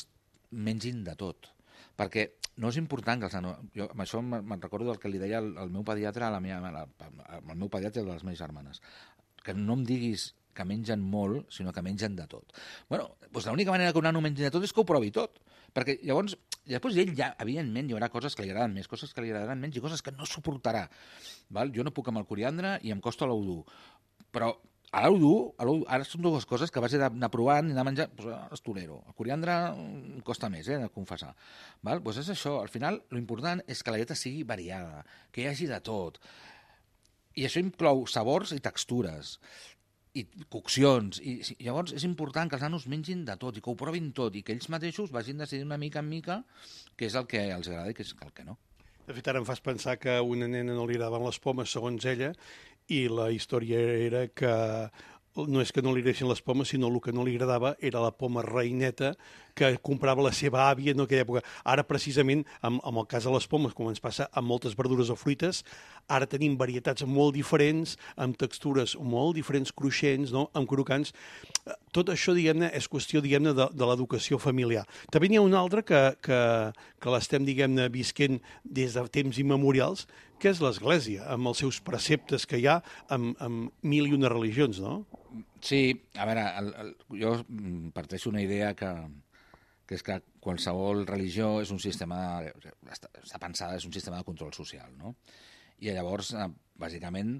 S7: mengin de tot. Perquè no és important que els nanos... Jo amb això me'n recordo del que li deia el meu pediatre al meu pediatre i a les meves germanes. Que no em diguis que mengen molt, sinó que mengen de tot. Bueno, doncs l'única manera que un nano mengi de tot és que ho provi tot. Perquè llavors ell ja, evidentment, hi haurà coses que li agraden més, coses que li agradaran menys i coses que no suportarà. Val? Jo no puc amb el coriandre i em costa l'ou dur. Però a l'ou dur, ara són dues coses que vas anar provant i anar menjant, doncs es tolero. El coriandre costa més, de confessar. Val? Doncs és això, al final, l'important és que la dieta sigui variada, que hi hagi de tot. I això inclou sabors i textures, i coccions, i llavors és important que els nanos mengin de tot i que ho provin tot i que ells mateixos vagin decidint una mica en mica què és el que els agrada i què és el que no.
S2: De fet, ara em fas pensar que a una nena no li agradaven les pomes, segons ella, i la història era que no és que no li agradessin les pomes, sinó el que no li agradava era la poma reineta que comprava la seva àvia en aquella època. Ara, precisament, amb el cas de les pomes, com ens passa amb moltes verdures o fruites, ara tenim varietats molt diferents, amb textures molt diferents, cruixents, no? Amb crocants. Tot això, diguem-ne, és qüestió, diguem-ne, de l'educació familiar. També n'hi ha una altra que l'estem, diguem-ne, visquent des de temps immemorials, que és l'Església, amb els seus preceptes que hi ha amb mil i una religions, no?
S7: Sí, a veure, jo parteixo una idea que és que qualsevol religió és un sistema, està pensada, és un sistema de control social, no? I llavors, bàsicament,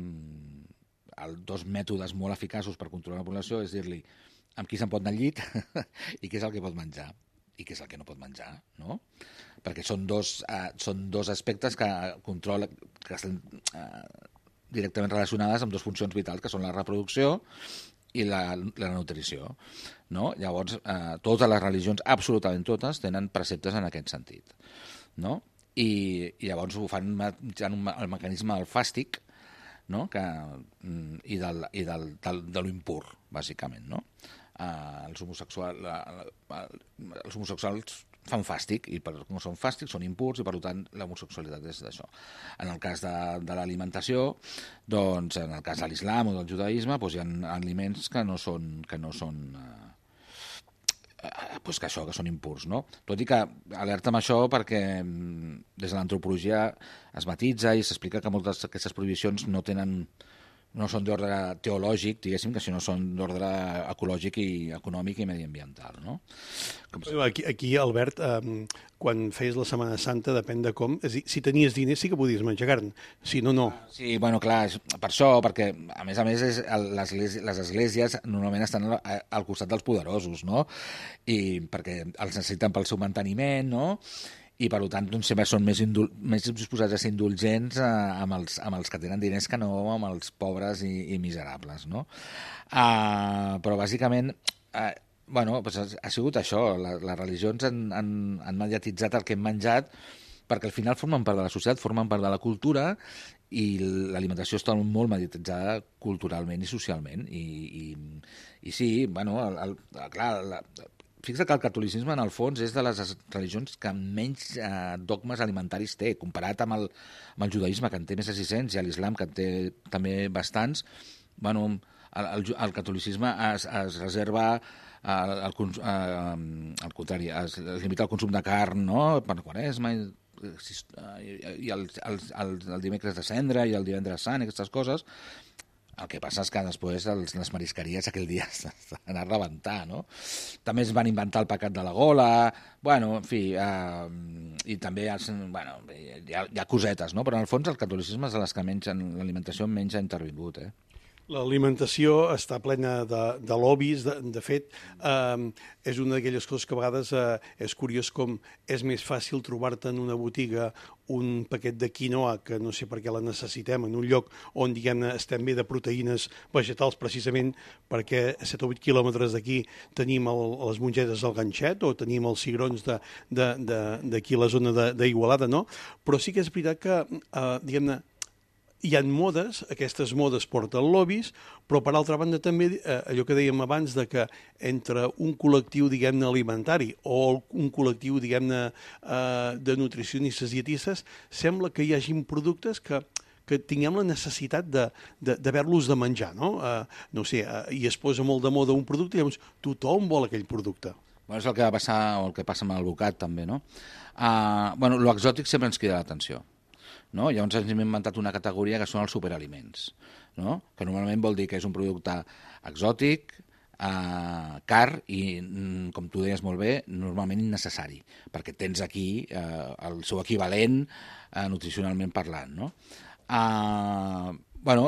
S7: dos mètodes molt eficaços per controlar la població és dir-li amb qui se'n pot anar al llit i què és el que pot menjar i què és el que no pot menjar, no? Perquè són dos aspectes que estan directament relacionades amb dues funcions vitals, que són la reproducció i la nutrició, no? Llavors, totes les religions, absolutament totes, tenen preceptes en aquest sentit, no? I llavors ho fan mitjançant el mecanisme del fàstic, no? I de l'impur, bàsicament, no? Els homosexuals fan fàstic, i com són fàstics són impurs, i per tant l'homosexualitat és d'això. En el cas de l'alimentació, doncs en el cas de l'islam o del judaïsme, doncs hi ha aliments que no són que són impurs, no? Tot i que alerta amb això perquè des de l'antropologia es matitza i s'explica que moltes d'aquestes prohibicions no són d'ordre teològic, diguéssim, que sinó són d'ordre ecològic i econòmic i mediambiental, no?
S2: Aquí, Albert, quan feies la Setmana Santa, depèn de com, és a dir, si tenies diners sí que podies menjar carn, si no, no.
S7: Sí, bueno, clar, per això, perquè a més les esglésies normalment estan al costat dels poderosos, no? I perquè els necessiten pel seu manteniment, no? I per tant doncs, sempre són més disposats a ser indulgents amb els que tenen diners que no amb els pobres i miserables, no? Però bàsicament doncs ha sigut això, les religions han mediatitzat el que hem menjat perquè al final formen part de la societat, formen part de la cultura i l'alimentació està molt mediatitzada culturalment i socialment i sí, bueno, clar, fixa't que el catolicisme, en el fons, és de les religions que menys dogmes alimentaris té, comparat amb el judaïsme, que en té més de 600, i l'islam, que en té també bastants. Bueno, el catolicisme es reserva al contrari, es limita al consum de carn, no?, per Quaresma, i el dimecres de cendra i el divendres sant, i aquestes coses. El que passa és que després les marisqueries aquell dia s'han a rebentar, no? També es van inventar el pecat de la gola, bueno, en fi, i també hi ha cosetes, no? Però en el fons el catolicisme és de les que l'alimentació menys ha intervingut,
S2: L'alimentació està plena de lobbies, de fet, és una d'aquelles coses que a vegades és curiós com és més fàcil trobar-te en una botiga un paquet de quinoa, que no sé per què la necessitem, en un lloc on, diguem-ne, estem bé de proteïnes vegetals, precisament perquè a 7 o 8 quilòmetres d'aquí tenim les mongetes del ganxet o tenim els cigrons d'aquí a la zona d'Igualada, no? Però sí que és veritat que, diguem-ne, hi ha modes, aquestes modes porten lobbies, però per altra banda també allò que dèiem abans de que entre un col·lectiu, diguem-ne, alimentari o un col·lectiu, diguem-ne, de nutricionistes dietistes, sembla que hi hagin productes que tinguem la necessitat d'haver-los de menjar, no? No sé, i es posa molt de moda un producte i llavors tothom vol aquell producte.
S7: Bueno, és el que va passar, o el que passa amb el bocat, també, no? Bueno, lo exòtic sempre ens crida l'atenció, no? Llavors ens hem inventat una categoria que són els superaliments, no? Que normalment vol dir que és un producte exòtic, car i, com tu deies molt bé, normalment innecessari, perquè tens aquí el seu equivalent nutricionalment parlant, no? Bueno,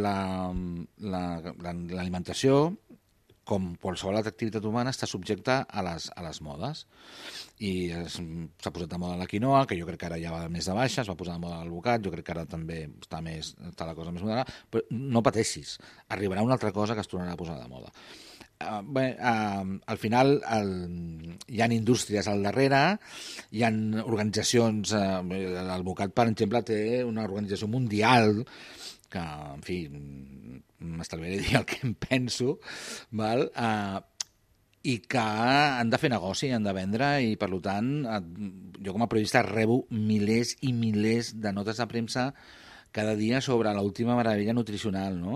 S7: l'alimentació, com qualsevol altra activitat humana, està subjecta a les modes. I s'ha posat de moda la quinoa, que jo crec que ara ja va més de baixa, es va posar de moda el bocat, jo crec que ara també està la cosa més moderna, però no pateixis, arribarà una altra cosa que es tornarà a posar de moda. Al final hi ha indústries al darrere, hi ha organitzacions, el bocat, per exemple, té una organització mundial que, en fi, m'estalviaré de dir el que em penso, val? I que han de fer negoci, han de vendre, i per tant, jo com a periodista rebo milers i milers de notes de premsa cada dia sobre l'última meravella nutricional, no?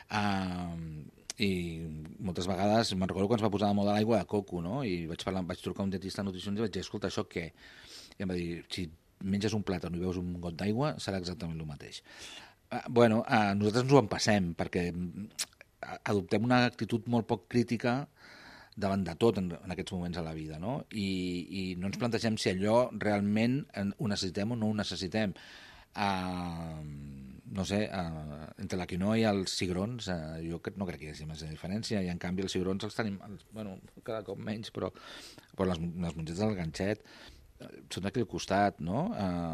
S7: I moltes vegades, me'n recordo quan es va posar de moda l'aigua de coco, no? I vaig trucar a un dietista de nutrició i vaig dir, escolta, això què? I em va dir, si menges un plàtan i beus un got d'aigua, serà exactament el mateix. Bueno, nosaltres ens ho empassem, perquè adoptem una actitud molt poc crítica davant de tot en aquests moments a la vida, no? I no ens plantegem si allò realment ho necessitem o no ho necessitem. No sé, entre la quinoa i els cigrons, jo no crec que hi hagi més diferència, i en canvi els cigrons els tenim, bueno, cada cop menys, però les mongetes del ganxet són d'aquí al costat, no?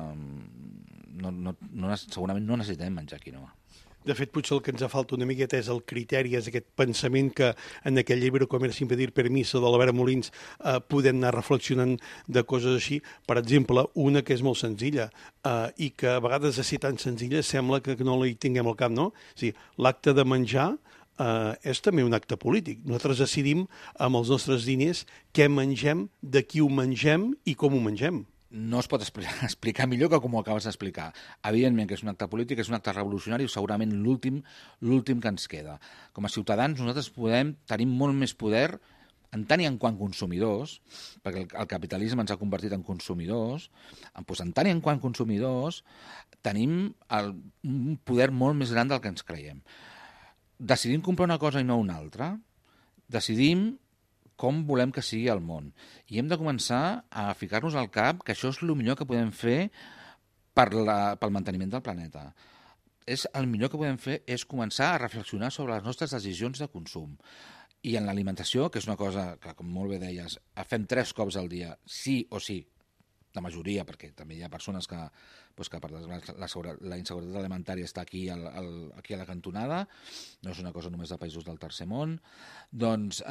S7: Segurament no necessitem menjar quinoa.
S2: De fet, potser el que ens falta una miqueta és el criteri, és aquest pensament que en aquell llibre Comer sin pedir permiso de l'Albert Molins podem anar reflexionant de coses així. Per exemple, una que és molt senzilla i que a vegades de ser tan senzilla sembla que no la hi tinguem al cap, no? O sigui, l'acte de menjar és també un acte polític. Nosaltres decidim amb els nostres diners què mengem, de qui ho mengem i com ho mengem.
S7: No es pot explicar millor que com ho acabes d'explicar. Evidentment que és un acte polític, és un acte revolucionari, segurament l'últim que ens queda. Com a ciutadans nosaltres tenim molt més poder en tant i en quant consumidors, perquè el capitalisme ens ha convertit en consumidors, doncs en tant i en quant consumidors tenim un poder molt més gran del que ens creiem. Decidim comprar una cosa i no una altra, decidim com volem que sigui el món. I hem de començar a ficar-nos al cap que això és el millor que podem fer pel manteniment del planeta. El millor que podem fer és començar a reflexionar sobre les nostres decisions de consum. I en l'alimentació, que és una cosa que, com molt bé deies, fem 3 cops al dia, sí o sí, la majoria, perquè també hi ha persones que per la inseguretat alimentària està aquí a la cantonada, no és una cosa només de països del tercer món, doncs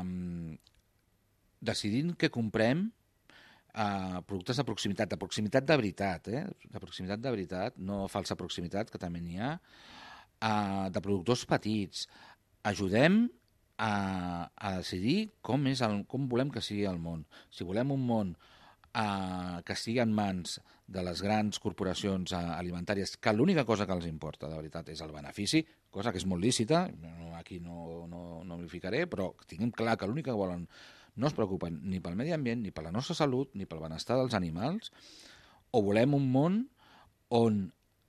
S7: decidint que comprem productes de proximitat de veritat, de proximitat de veritat, no falsa proximitat, que també n'hi ha, de productors petits. Ajudem a decidir com volem que sigui el món. Si volem un món que estigui en mans de les grans corporacions alimentàries, que l'única cosa que els importa, de veritat, és el benefici, cosa que és molt lícita, aquí no m'hi ficaré, però tinguem clar que l'única que volen no es preocupen ni pel medi ambient, ni per la nostra salut, ni pel benestar dels animals, o volem un món on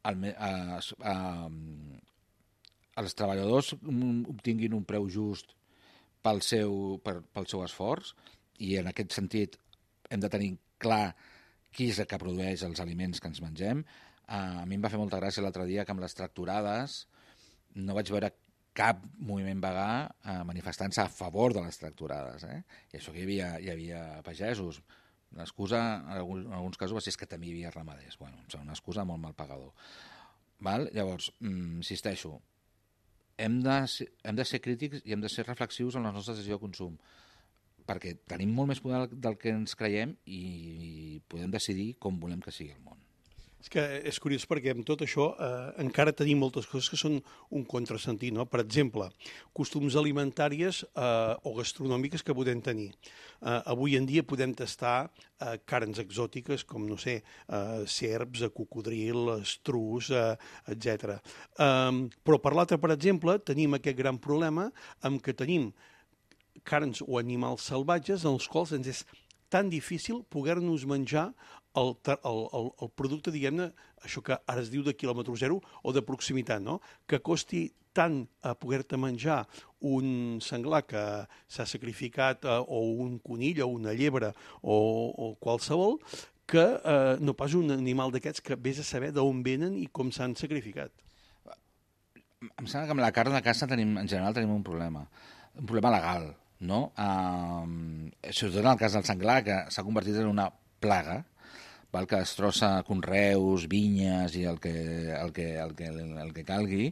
S7: els treballadors obtinguin un preu just pel seu esforç, i en aquest sentit hem de tenir clar qui és el que produeix els aliments que ens mengem. A mi em va fer molta gràcia l'altre dia que amb les tractorades no vaig veure cap moviment vegà manifestant-se a favor de les tractorades. I això que hi havia pagesos. L'excusa, en alguns casos, va ser que també hi havia ramaders. Bueno, una excusa molt mal pagador. Llavors, insisteixo, hem de ser crítics i hem de ser reflexius en la nostra decisió de consum, perquè tenim molt més poder del que ens creiem i podem decidir com volem que sigui el món.
S2: És que és curiós perquè amb tot això encara tenim moltes coses que són un contrasentit, no? Per exemple, costums alimentàries o gastronòmiques que podem tenir. Avui en dia podem tastar carns exòtiques com, no sé, serps, cocodril, estruç, etc. Però per l'altre, per exemple, tenim aquest gran problema amb que tenim carns o animals salvatges en els quals ens és tan difícil poder-nos menjar el producte, diguem-ne, això que ara es diu de quilòmetre zero o de proximitat, no? Que costi tant a poder-te menjar un senglar que s'ha sacrificat o un conill o una llebre o qualsevol, que no pas un animal d'aquests que vés a saber d'on venen i com s'han sacrificat.
S7: Em sembla que amb la carn de caça en general tenim un problema legal, no? Sobretot en el cas del senglar, que s'ha convertit en una plaga, que destrossa conreus, vinyes i el que calgui.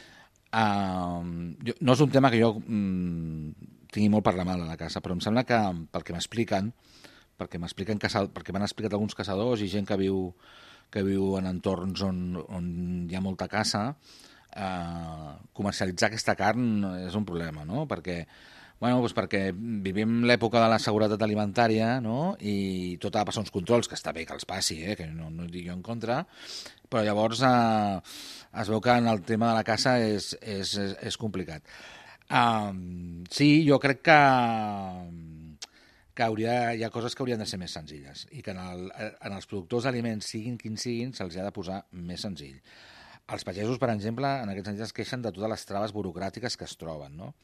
S7: No és un tema que jo tingui molt per la mà de la caça, però em sembla que pel que m'expliquen, perquè m'han explicat alguns caçadors i gent que viu en entorns on hi ha molta caça, comercialitzar aquesta carn és un problema, no? Perquè vivim l'època de la seguretat alimentària, no? I tot ha de passar uns controls, que està bé que els passi, que no dic jo en contra, però llavors es veu que en el tema de la caça és complicat. Sí, jo crec que hi ha coses que haurien de ser més senzilles i que en els productors d'aliments, siguin quins siguin, se'ls ha de posar més senzill. Els pagesos, per exemple, en aquest sentit es queixen de totes les traves burocràtiques que es troben, no?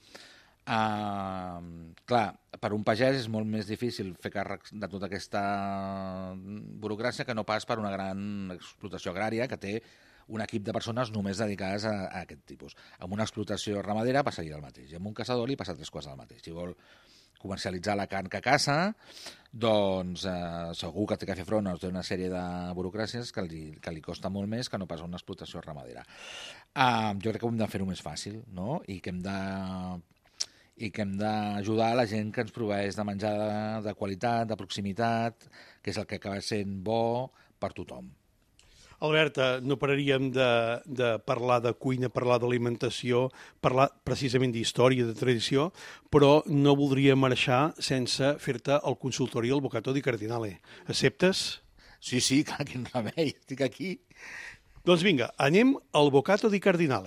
S7: Clar, per un pagès és molt més difícil fer càrrec de tota aquesta burocràcia que no pas per una gran explotació agrària que té un equip de persones només dedicades a aquest tipus. Amb una explotació ramadera passaria el mateix, i amb un caçador li passa 3 quarts del mateix. Si vol comercialitzar la carn que caça, doncs segur que té que fer front a una sèrie de burocràcies que li costa molt més que no pas una explotació ramadera. Jo crec que hem de fer-ho més fàcil, no? I que hem d'ajudar la gent que ens proveeix de menjar de qualitat, de proximitat, que és el que acaba sent bo per tothom.
S2: Albert, no pararíem de parlar de cuina, parlar d'alimentació, parlar precisament d'història, de tradició, però no voldria marxar sense fer-te el consultori al Bocato di Cardinale. Acceptes?
S7: Sí, clar, quin remei, estic aquí.
S2: Doncs vinga, anem al Bocato di Cardinale.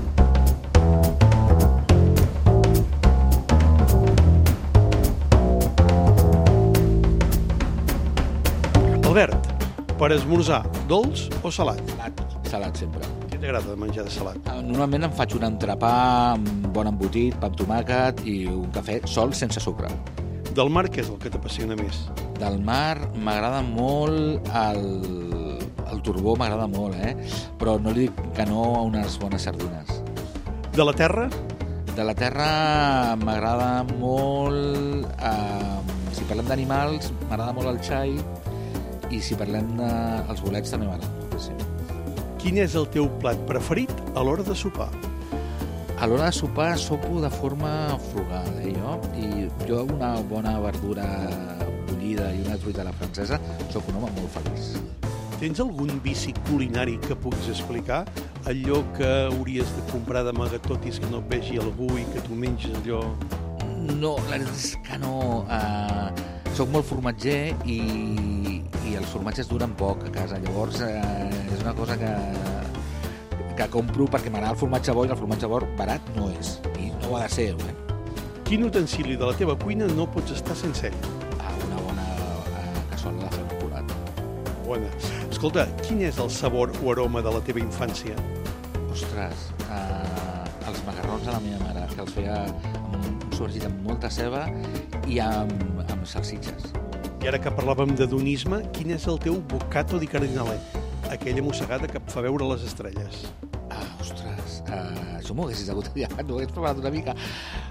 S2: Albert, per esmorzar, dolç o salat?
S7: Salat sempre.
S2: Què t'agrada de menjar de salat?
S7: Normalment em faig un entrepà amb bon embotit, pa amb tomàquet i un cafè sol sense sucre.
S2: Del mar, què és el que t'apassiona més?
S7: Del mar m'agrada molt el turbó, m'agrada molt, però no li dic que no a unes bones sardines.
S2: De la terra?
S7: De la terra m'agrada molt... Si parlem d'animals, m'agrada molt el xai, i si parlem dels bolets també m'agrada moltíssim.
S2: Quin és el teu plat preferit a l'hora de sopar?
S7: A l'hora de sopar sopo de forma frugal, jo una bona verdura bullida i una truita a la francesa soc un home molt feliç.
S2: Tens algun vici culinari que puguis explicar? Allò que hauries de comprar d'amagatotis que no et vegi algú i que tu menges allò...
S7: No, la veritat és que no. Soc molt formatger i els formatges duren poc a casa. Llavors és una cosa que compro perquè m'agrada el formatge bo i el formatge bo barat no és. I no ho ha de ser,
S2: Quin utensili de la teva cuina no pots estar sense ell?
S7: Una bona cassola de ferro colat.
S2: Bona. Escolta, quin és el sabor o aroma de la teva infància?
S7: Ostres, els macarrons de la meva mare, que els feia amb un sofregit amb molta ceba i amb salsitxes.
S2: I ara que parlàvem d'hedonisme, quin és el teu Bocato di Cardinale? Aquella mossegada que et fa veure les estrelles.
S7: Ostres, això m'ho haguessis hagut de dir, no ho hagués preparat una mica.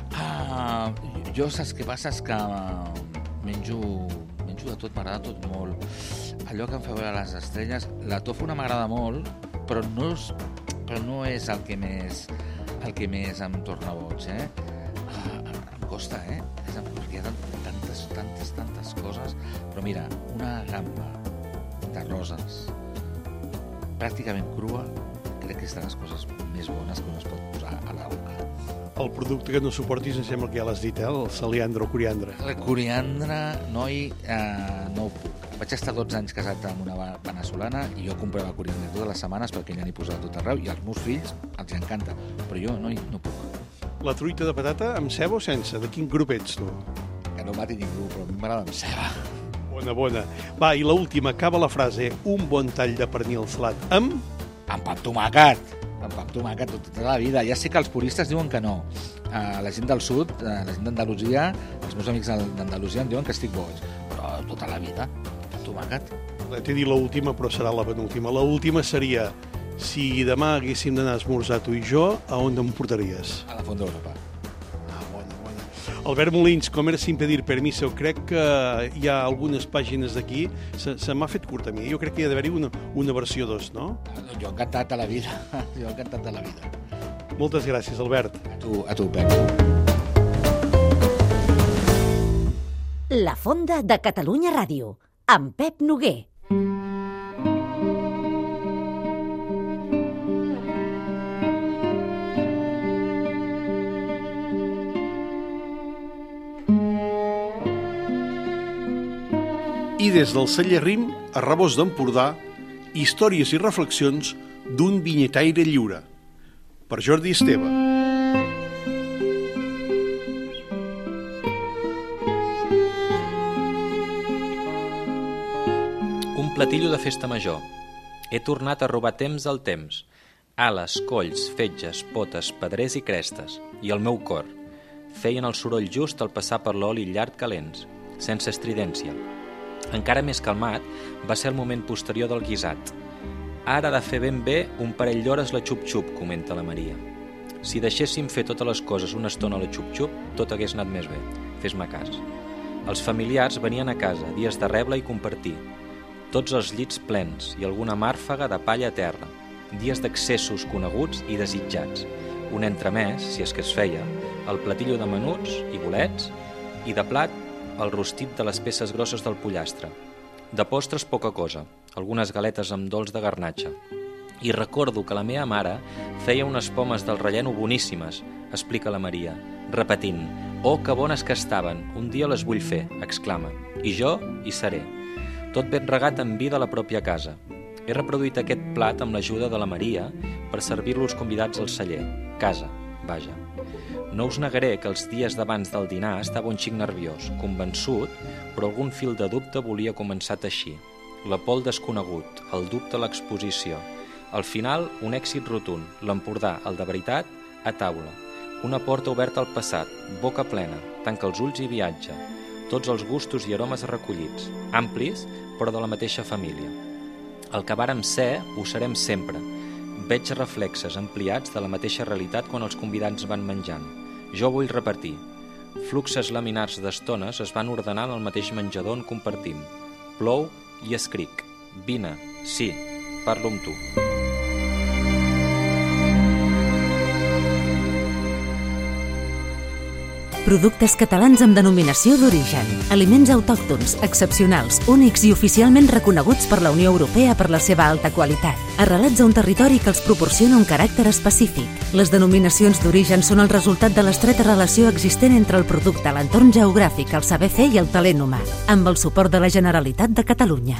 S7: Jo saps què passa? És que menjo de tot, m'agrada tot molt. Allò que em fa veure les estrelles, la tòfona m'agrada molt, però no és el que més em torna boig, Em costa, perquè hi ha tantes coses. Però mira, una gamba de roses pràcticament crua crec que és de les coses més bones que un es pot posar a la boca.
S2: El producte que no suportis em sembla que ja l'has dit, el coriandre o coriandre.
S7: El coriandre, noi, no ho puc. Vaig estar 12 anys casat amb una veneçolana i jo comprava coriandre totes les setmanes perquè ella n'hi posava tot arreu i als meus fills els encanta, però jo, noi, no puc.
S2: La truita de patata amb ceba o sense? De quin grup ets, tu?
S7: Que no mati ningú, però a mi m'agrada amb ceba.
S2: Bona. Va, i l'última, acaba la frase. Un bon tall de pernil salat amb...
S7: Amb pa amb tomàquet. Amb pa amb tomàquet tota la vida. Ja sé que els puristes diuen que no. La gent del sud, la gent d'Andalusia, els meus amics d'Andalusia em diuen que estic boig. Però tota la vida, amb tomàquet.
S2: T'he dit l'última, però serà la penúltima. L'última seria, si demà haguéssim d'anar a esmorzar tu i jo, a on em portaries?
S7: A la Font d'Europa.
S2: Bona. Albert Molins, Comer sin pedir permiso, crec que hi ha algunes pàgines d'aquí, se m'ha fet curt a mi, jo crec que hi ha d'haver-hi una versió 2, no?
S7: Jo encantat de la vida,
S2: Moltes gràcies, Albert.
S7: A tu, Pep.
S1: La Fonda de Catalunya Ràdio, amb Pep Noguer.
S2: I des del celler Rim, a Rabós d'Empordà, històries i reflexions d'un vinyetaire lliure. Per Jordi Esteve.
S8: Un platillo de festa major. He tornat a robar temps al temps. Ales, colls, fetges, potes, pedrers i crestes. I el meu cor. Feien el soroll just al passar per l'oli llarg calents, sense estridència. Encara més calmat va ser el moment posterior del guisat. Ara ha de fer ben bé un parell d'hores la xup-xup, comenta la Maria. Si deixéssim fer totes les coses una estona a la xup-xup, tot hagués anat més bé. Fes-me cas. Els familiars venien a casa, dies de reble i compartir. Tots els llits plens i alguna màrfaga de palla a terra. Dies d'accessos coneguts i desitjats. Un entremès, si és que es feia, el platillo de menuts i bolets, i de plat el rostit de les peces grosses del pollastre. De postres poca cosa, algunes galetes amb dolç de garnatxa. I recordo que la meva mare feia unes pomes del relleno boníssimes, explica la Maria, repetint, «Oh, que bones que estaven, un dia les vull fer», exclama. I jo hi seré. Tot ben regat amb vi de la pròpia casa. He reproduït aquest plat amb l'ajuda de la Maria per servir-lo als convidats al celler. Casa, vaja. No us negaré que els dies d'abans del dinar estava un xic nerviós, convençut, però algun fil de dubte volia començar a teixir. La por al desconegut, el dubte a l'exposició. Al final, un èxit rotund, l'Empordà, el de veritat, a taula. Una porta oberta al passat, boca plena, tanca els ulls i viatja. Tots els gustos i aromes recollits, amplis, però de la mateixa família. El que vàrem ser, ho serem sempre. Veig reflexes ampliats de la mateixa realitat quan els convidats van menjant. Jo vull repartir. Fluxes laminars d'estones es van ordenar en el mateix menjador on compartim. Plou i escric. Vine, sí, parlo amb tu.
S1: Productes catalans amb denominació d'origen. Aliments autòctons, excepcionals, únics i oficialment reconeguts per la Unió Europea per la seva alta qualitat. Arrelats a un territori que els proporciona un caràcter específic. Les denominacions d'origen són el resultat de l'estreta relació existent entre el producte, l'entorn geogràfic, el saber fer i el talent humà, amb el suport de la Generalitat de Catalunya.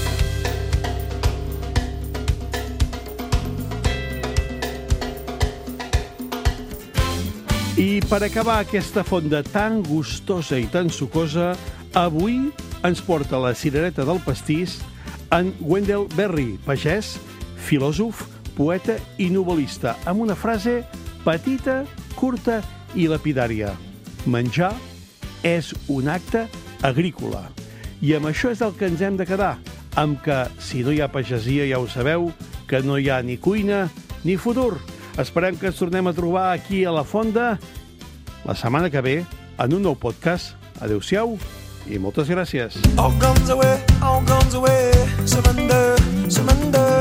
S2: I per acabar aquesta fonda tan gustosa i tan sucosa, avui ens porta la cirereta del pastís en Wendell Berry, pagès, filòsof, poeta i novel·lista, amb una frase petita, curta i lapidària. Menjar és un acte agrícola. I amb això és el que ens hem de quedar, amb que, si no hi ha pagesia, ja ho sabeu, que no hi ha ni cuina ni futur. Esperem que ens tornem a trobar aquí a la Fonda la setmana que ve en un nou podcast. Adéu-siau i moltes gràcies.
S9: All guns away, surrender, surrender.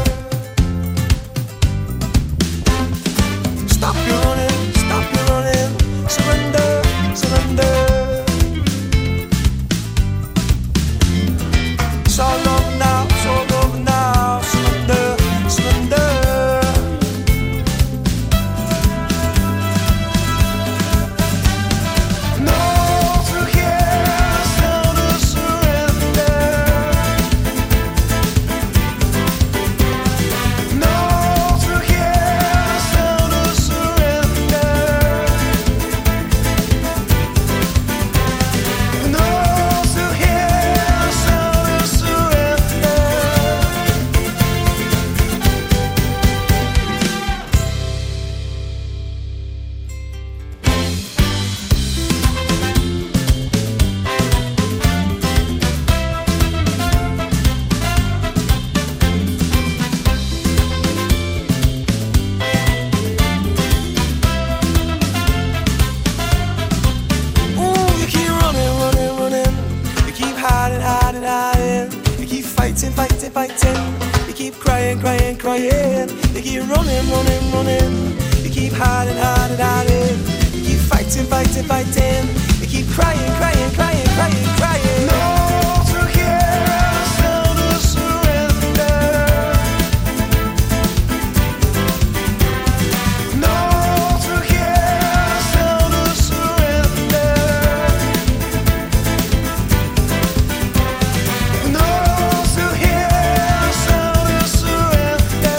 S9: Stop your running, surrender, surrender. It's all over now, surrender, surrender. keep running, running, running. You keep hiding, hiding, hiding. You keep fighting, fighting, fighting. You keep crying, crying, crying, crying, crying. No to hear, no to surrender. No to hear, no to surrender. No to hear, no to surrender.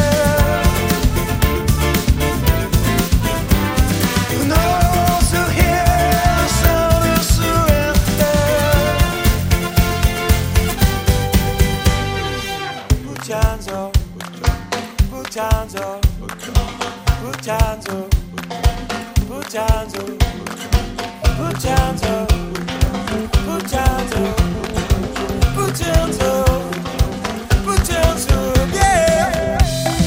S9: No to hear, no to surrender. Put your hands up, put your hands up, put your hands up, put your hands up, put your hands up, put your hands up, put your hands up, put your hands up, yeah.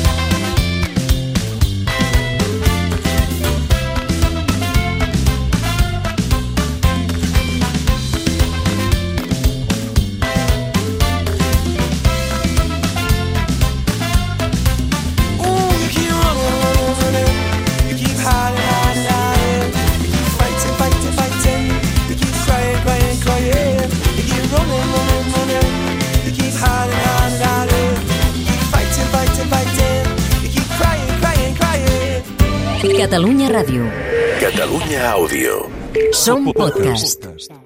S9: Ooh, you keep running, running, running. You keep hiding, hiding, hiding. You keep fighting, fighting, fighting. You keep crying, crying, crying. You keep running, running, running. You keep hiding, hiding, hiding. You keep fighting, fighting, fighting. You keep crying, crying, crying.
S1: Catalunya Ràdio.
S4: Catalunya Àudio.
S1: Som podcast.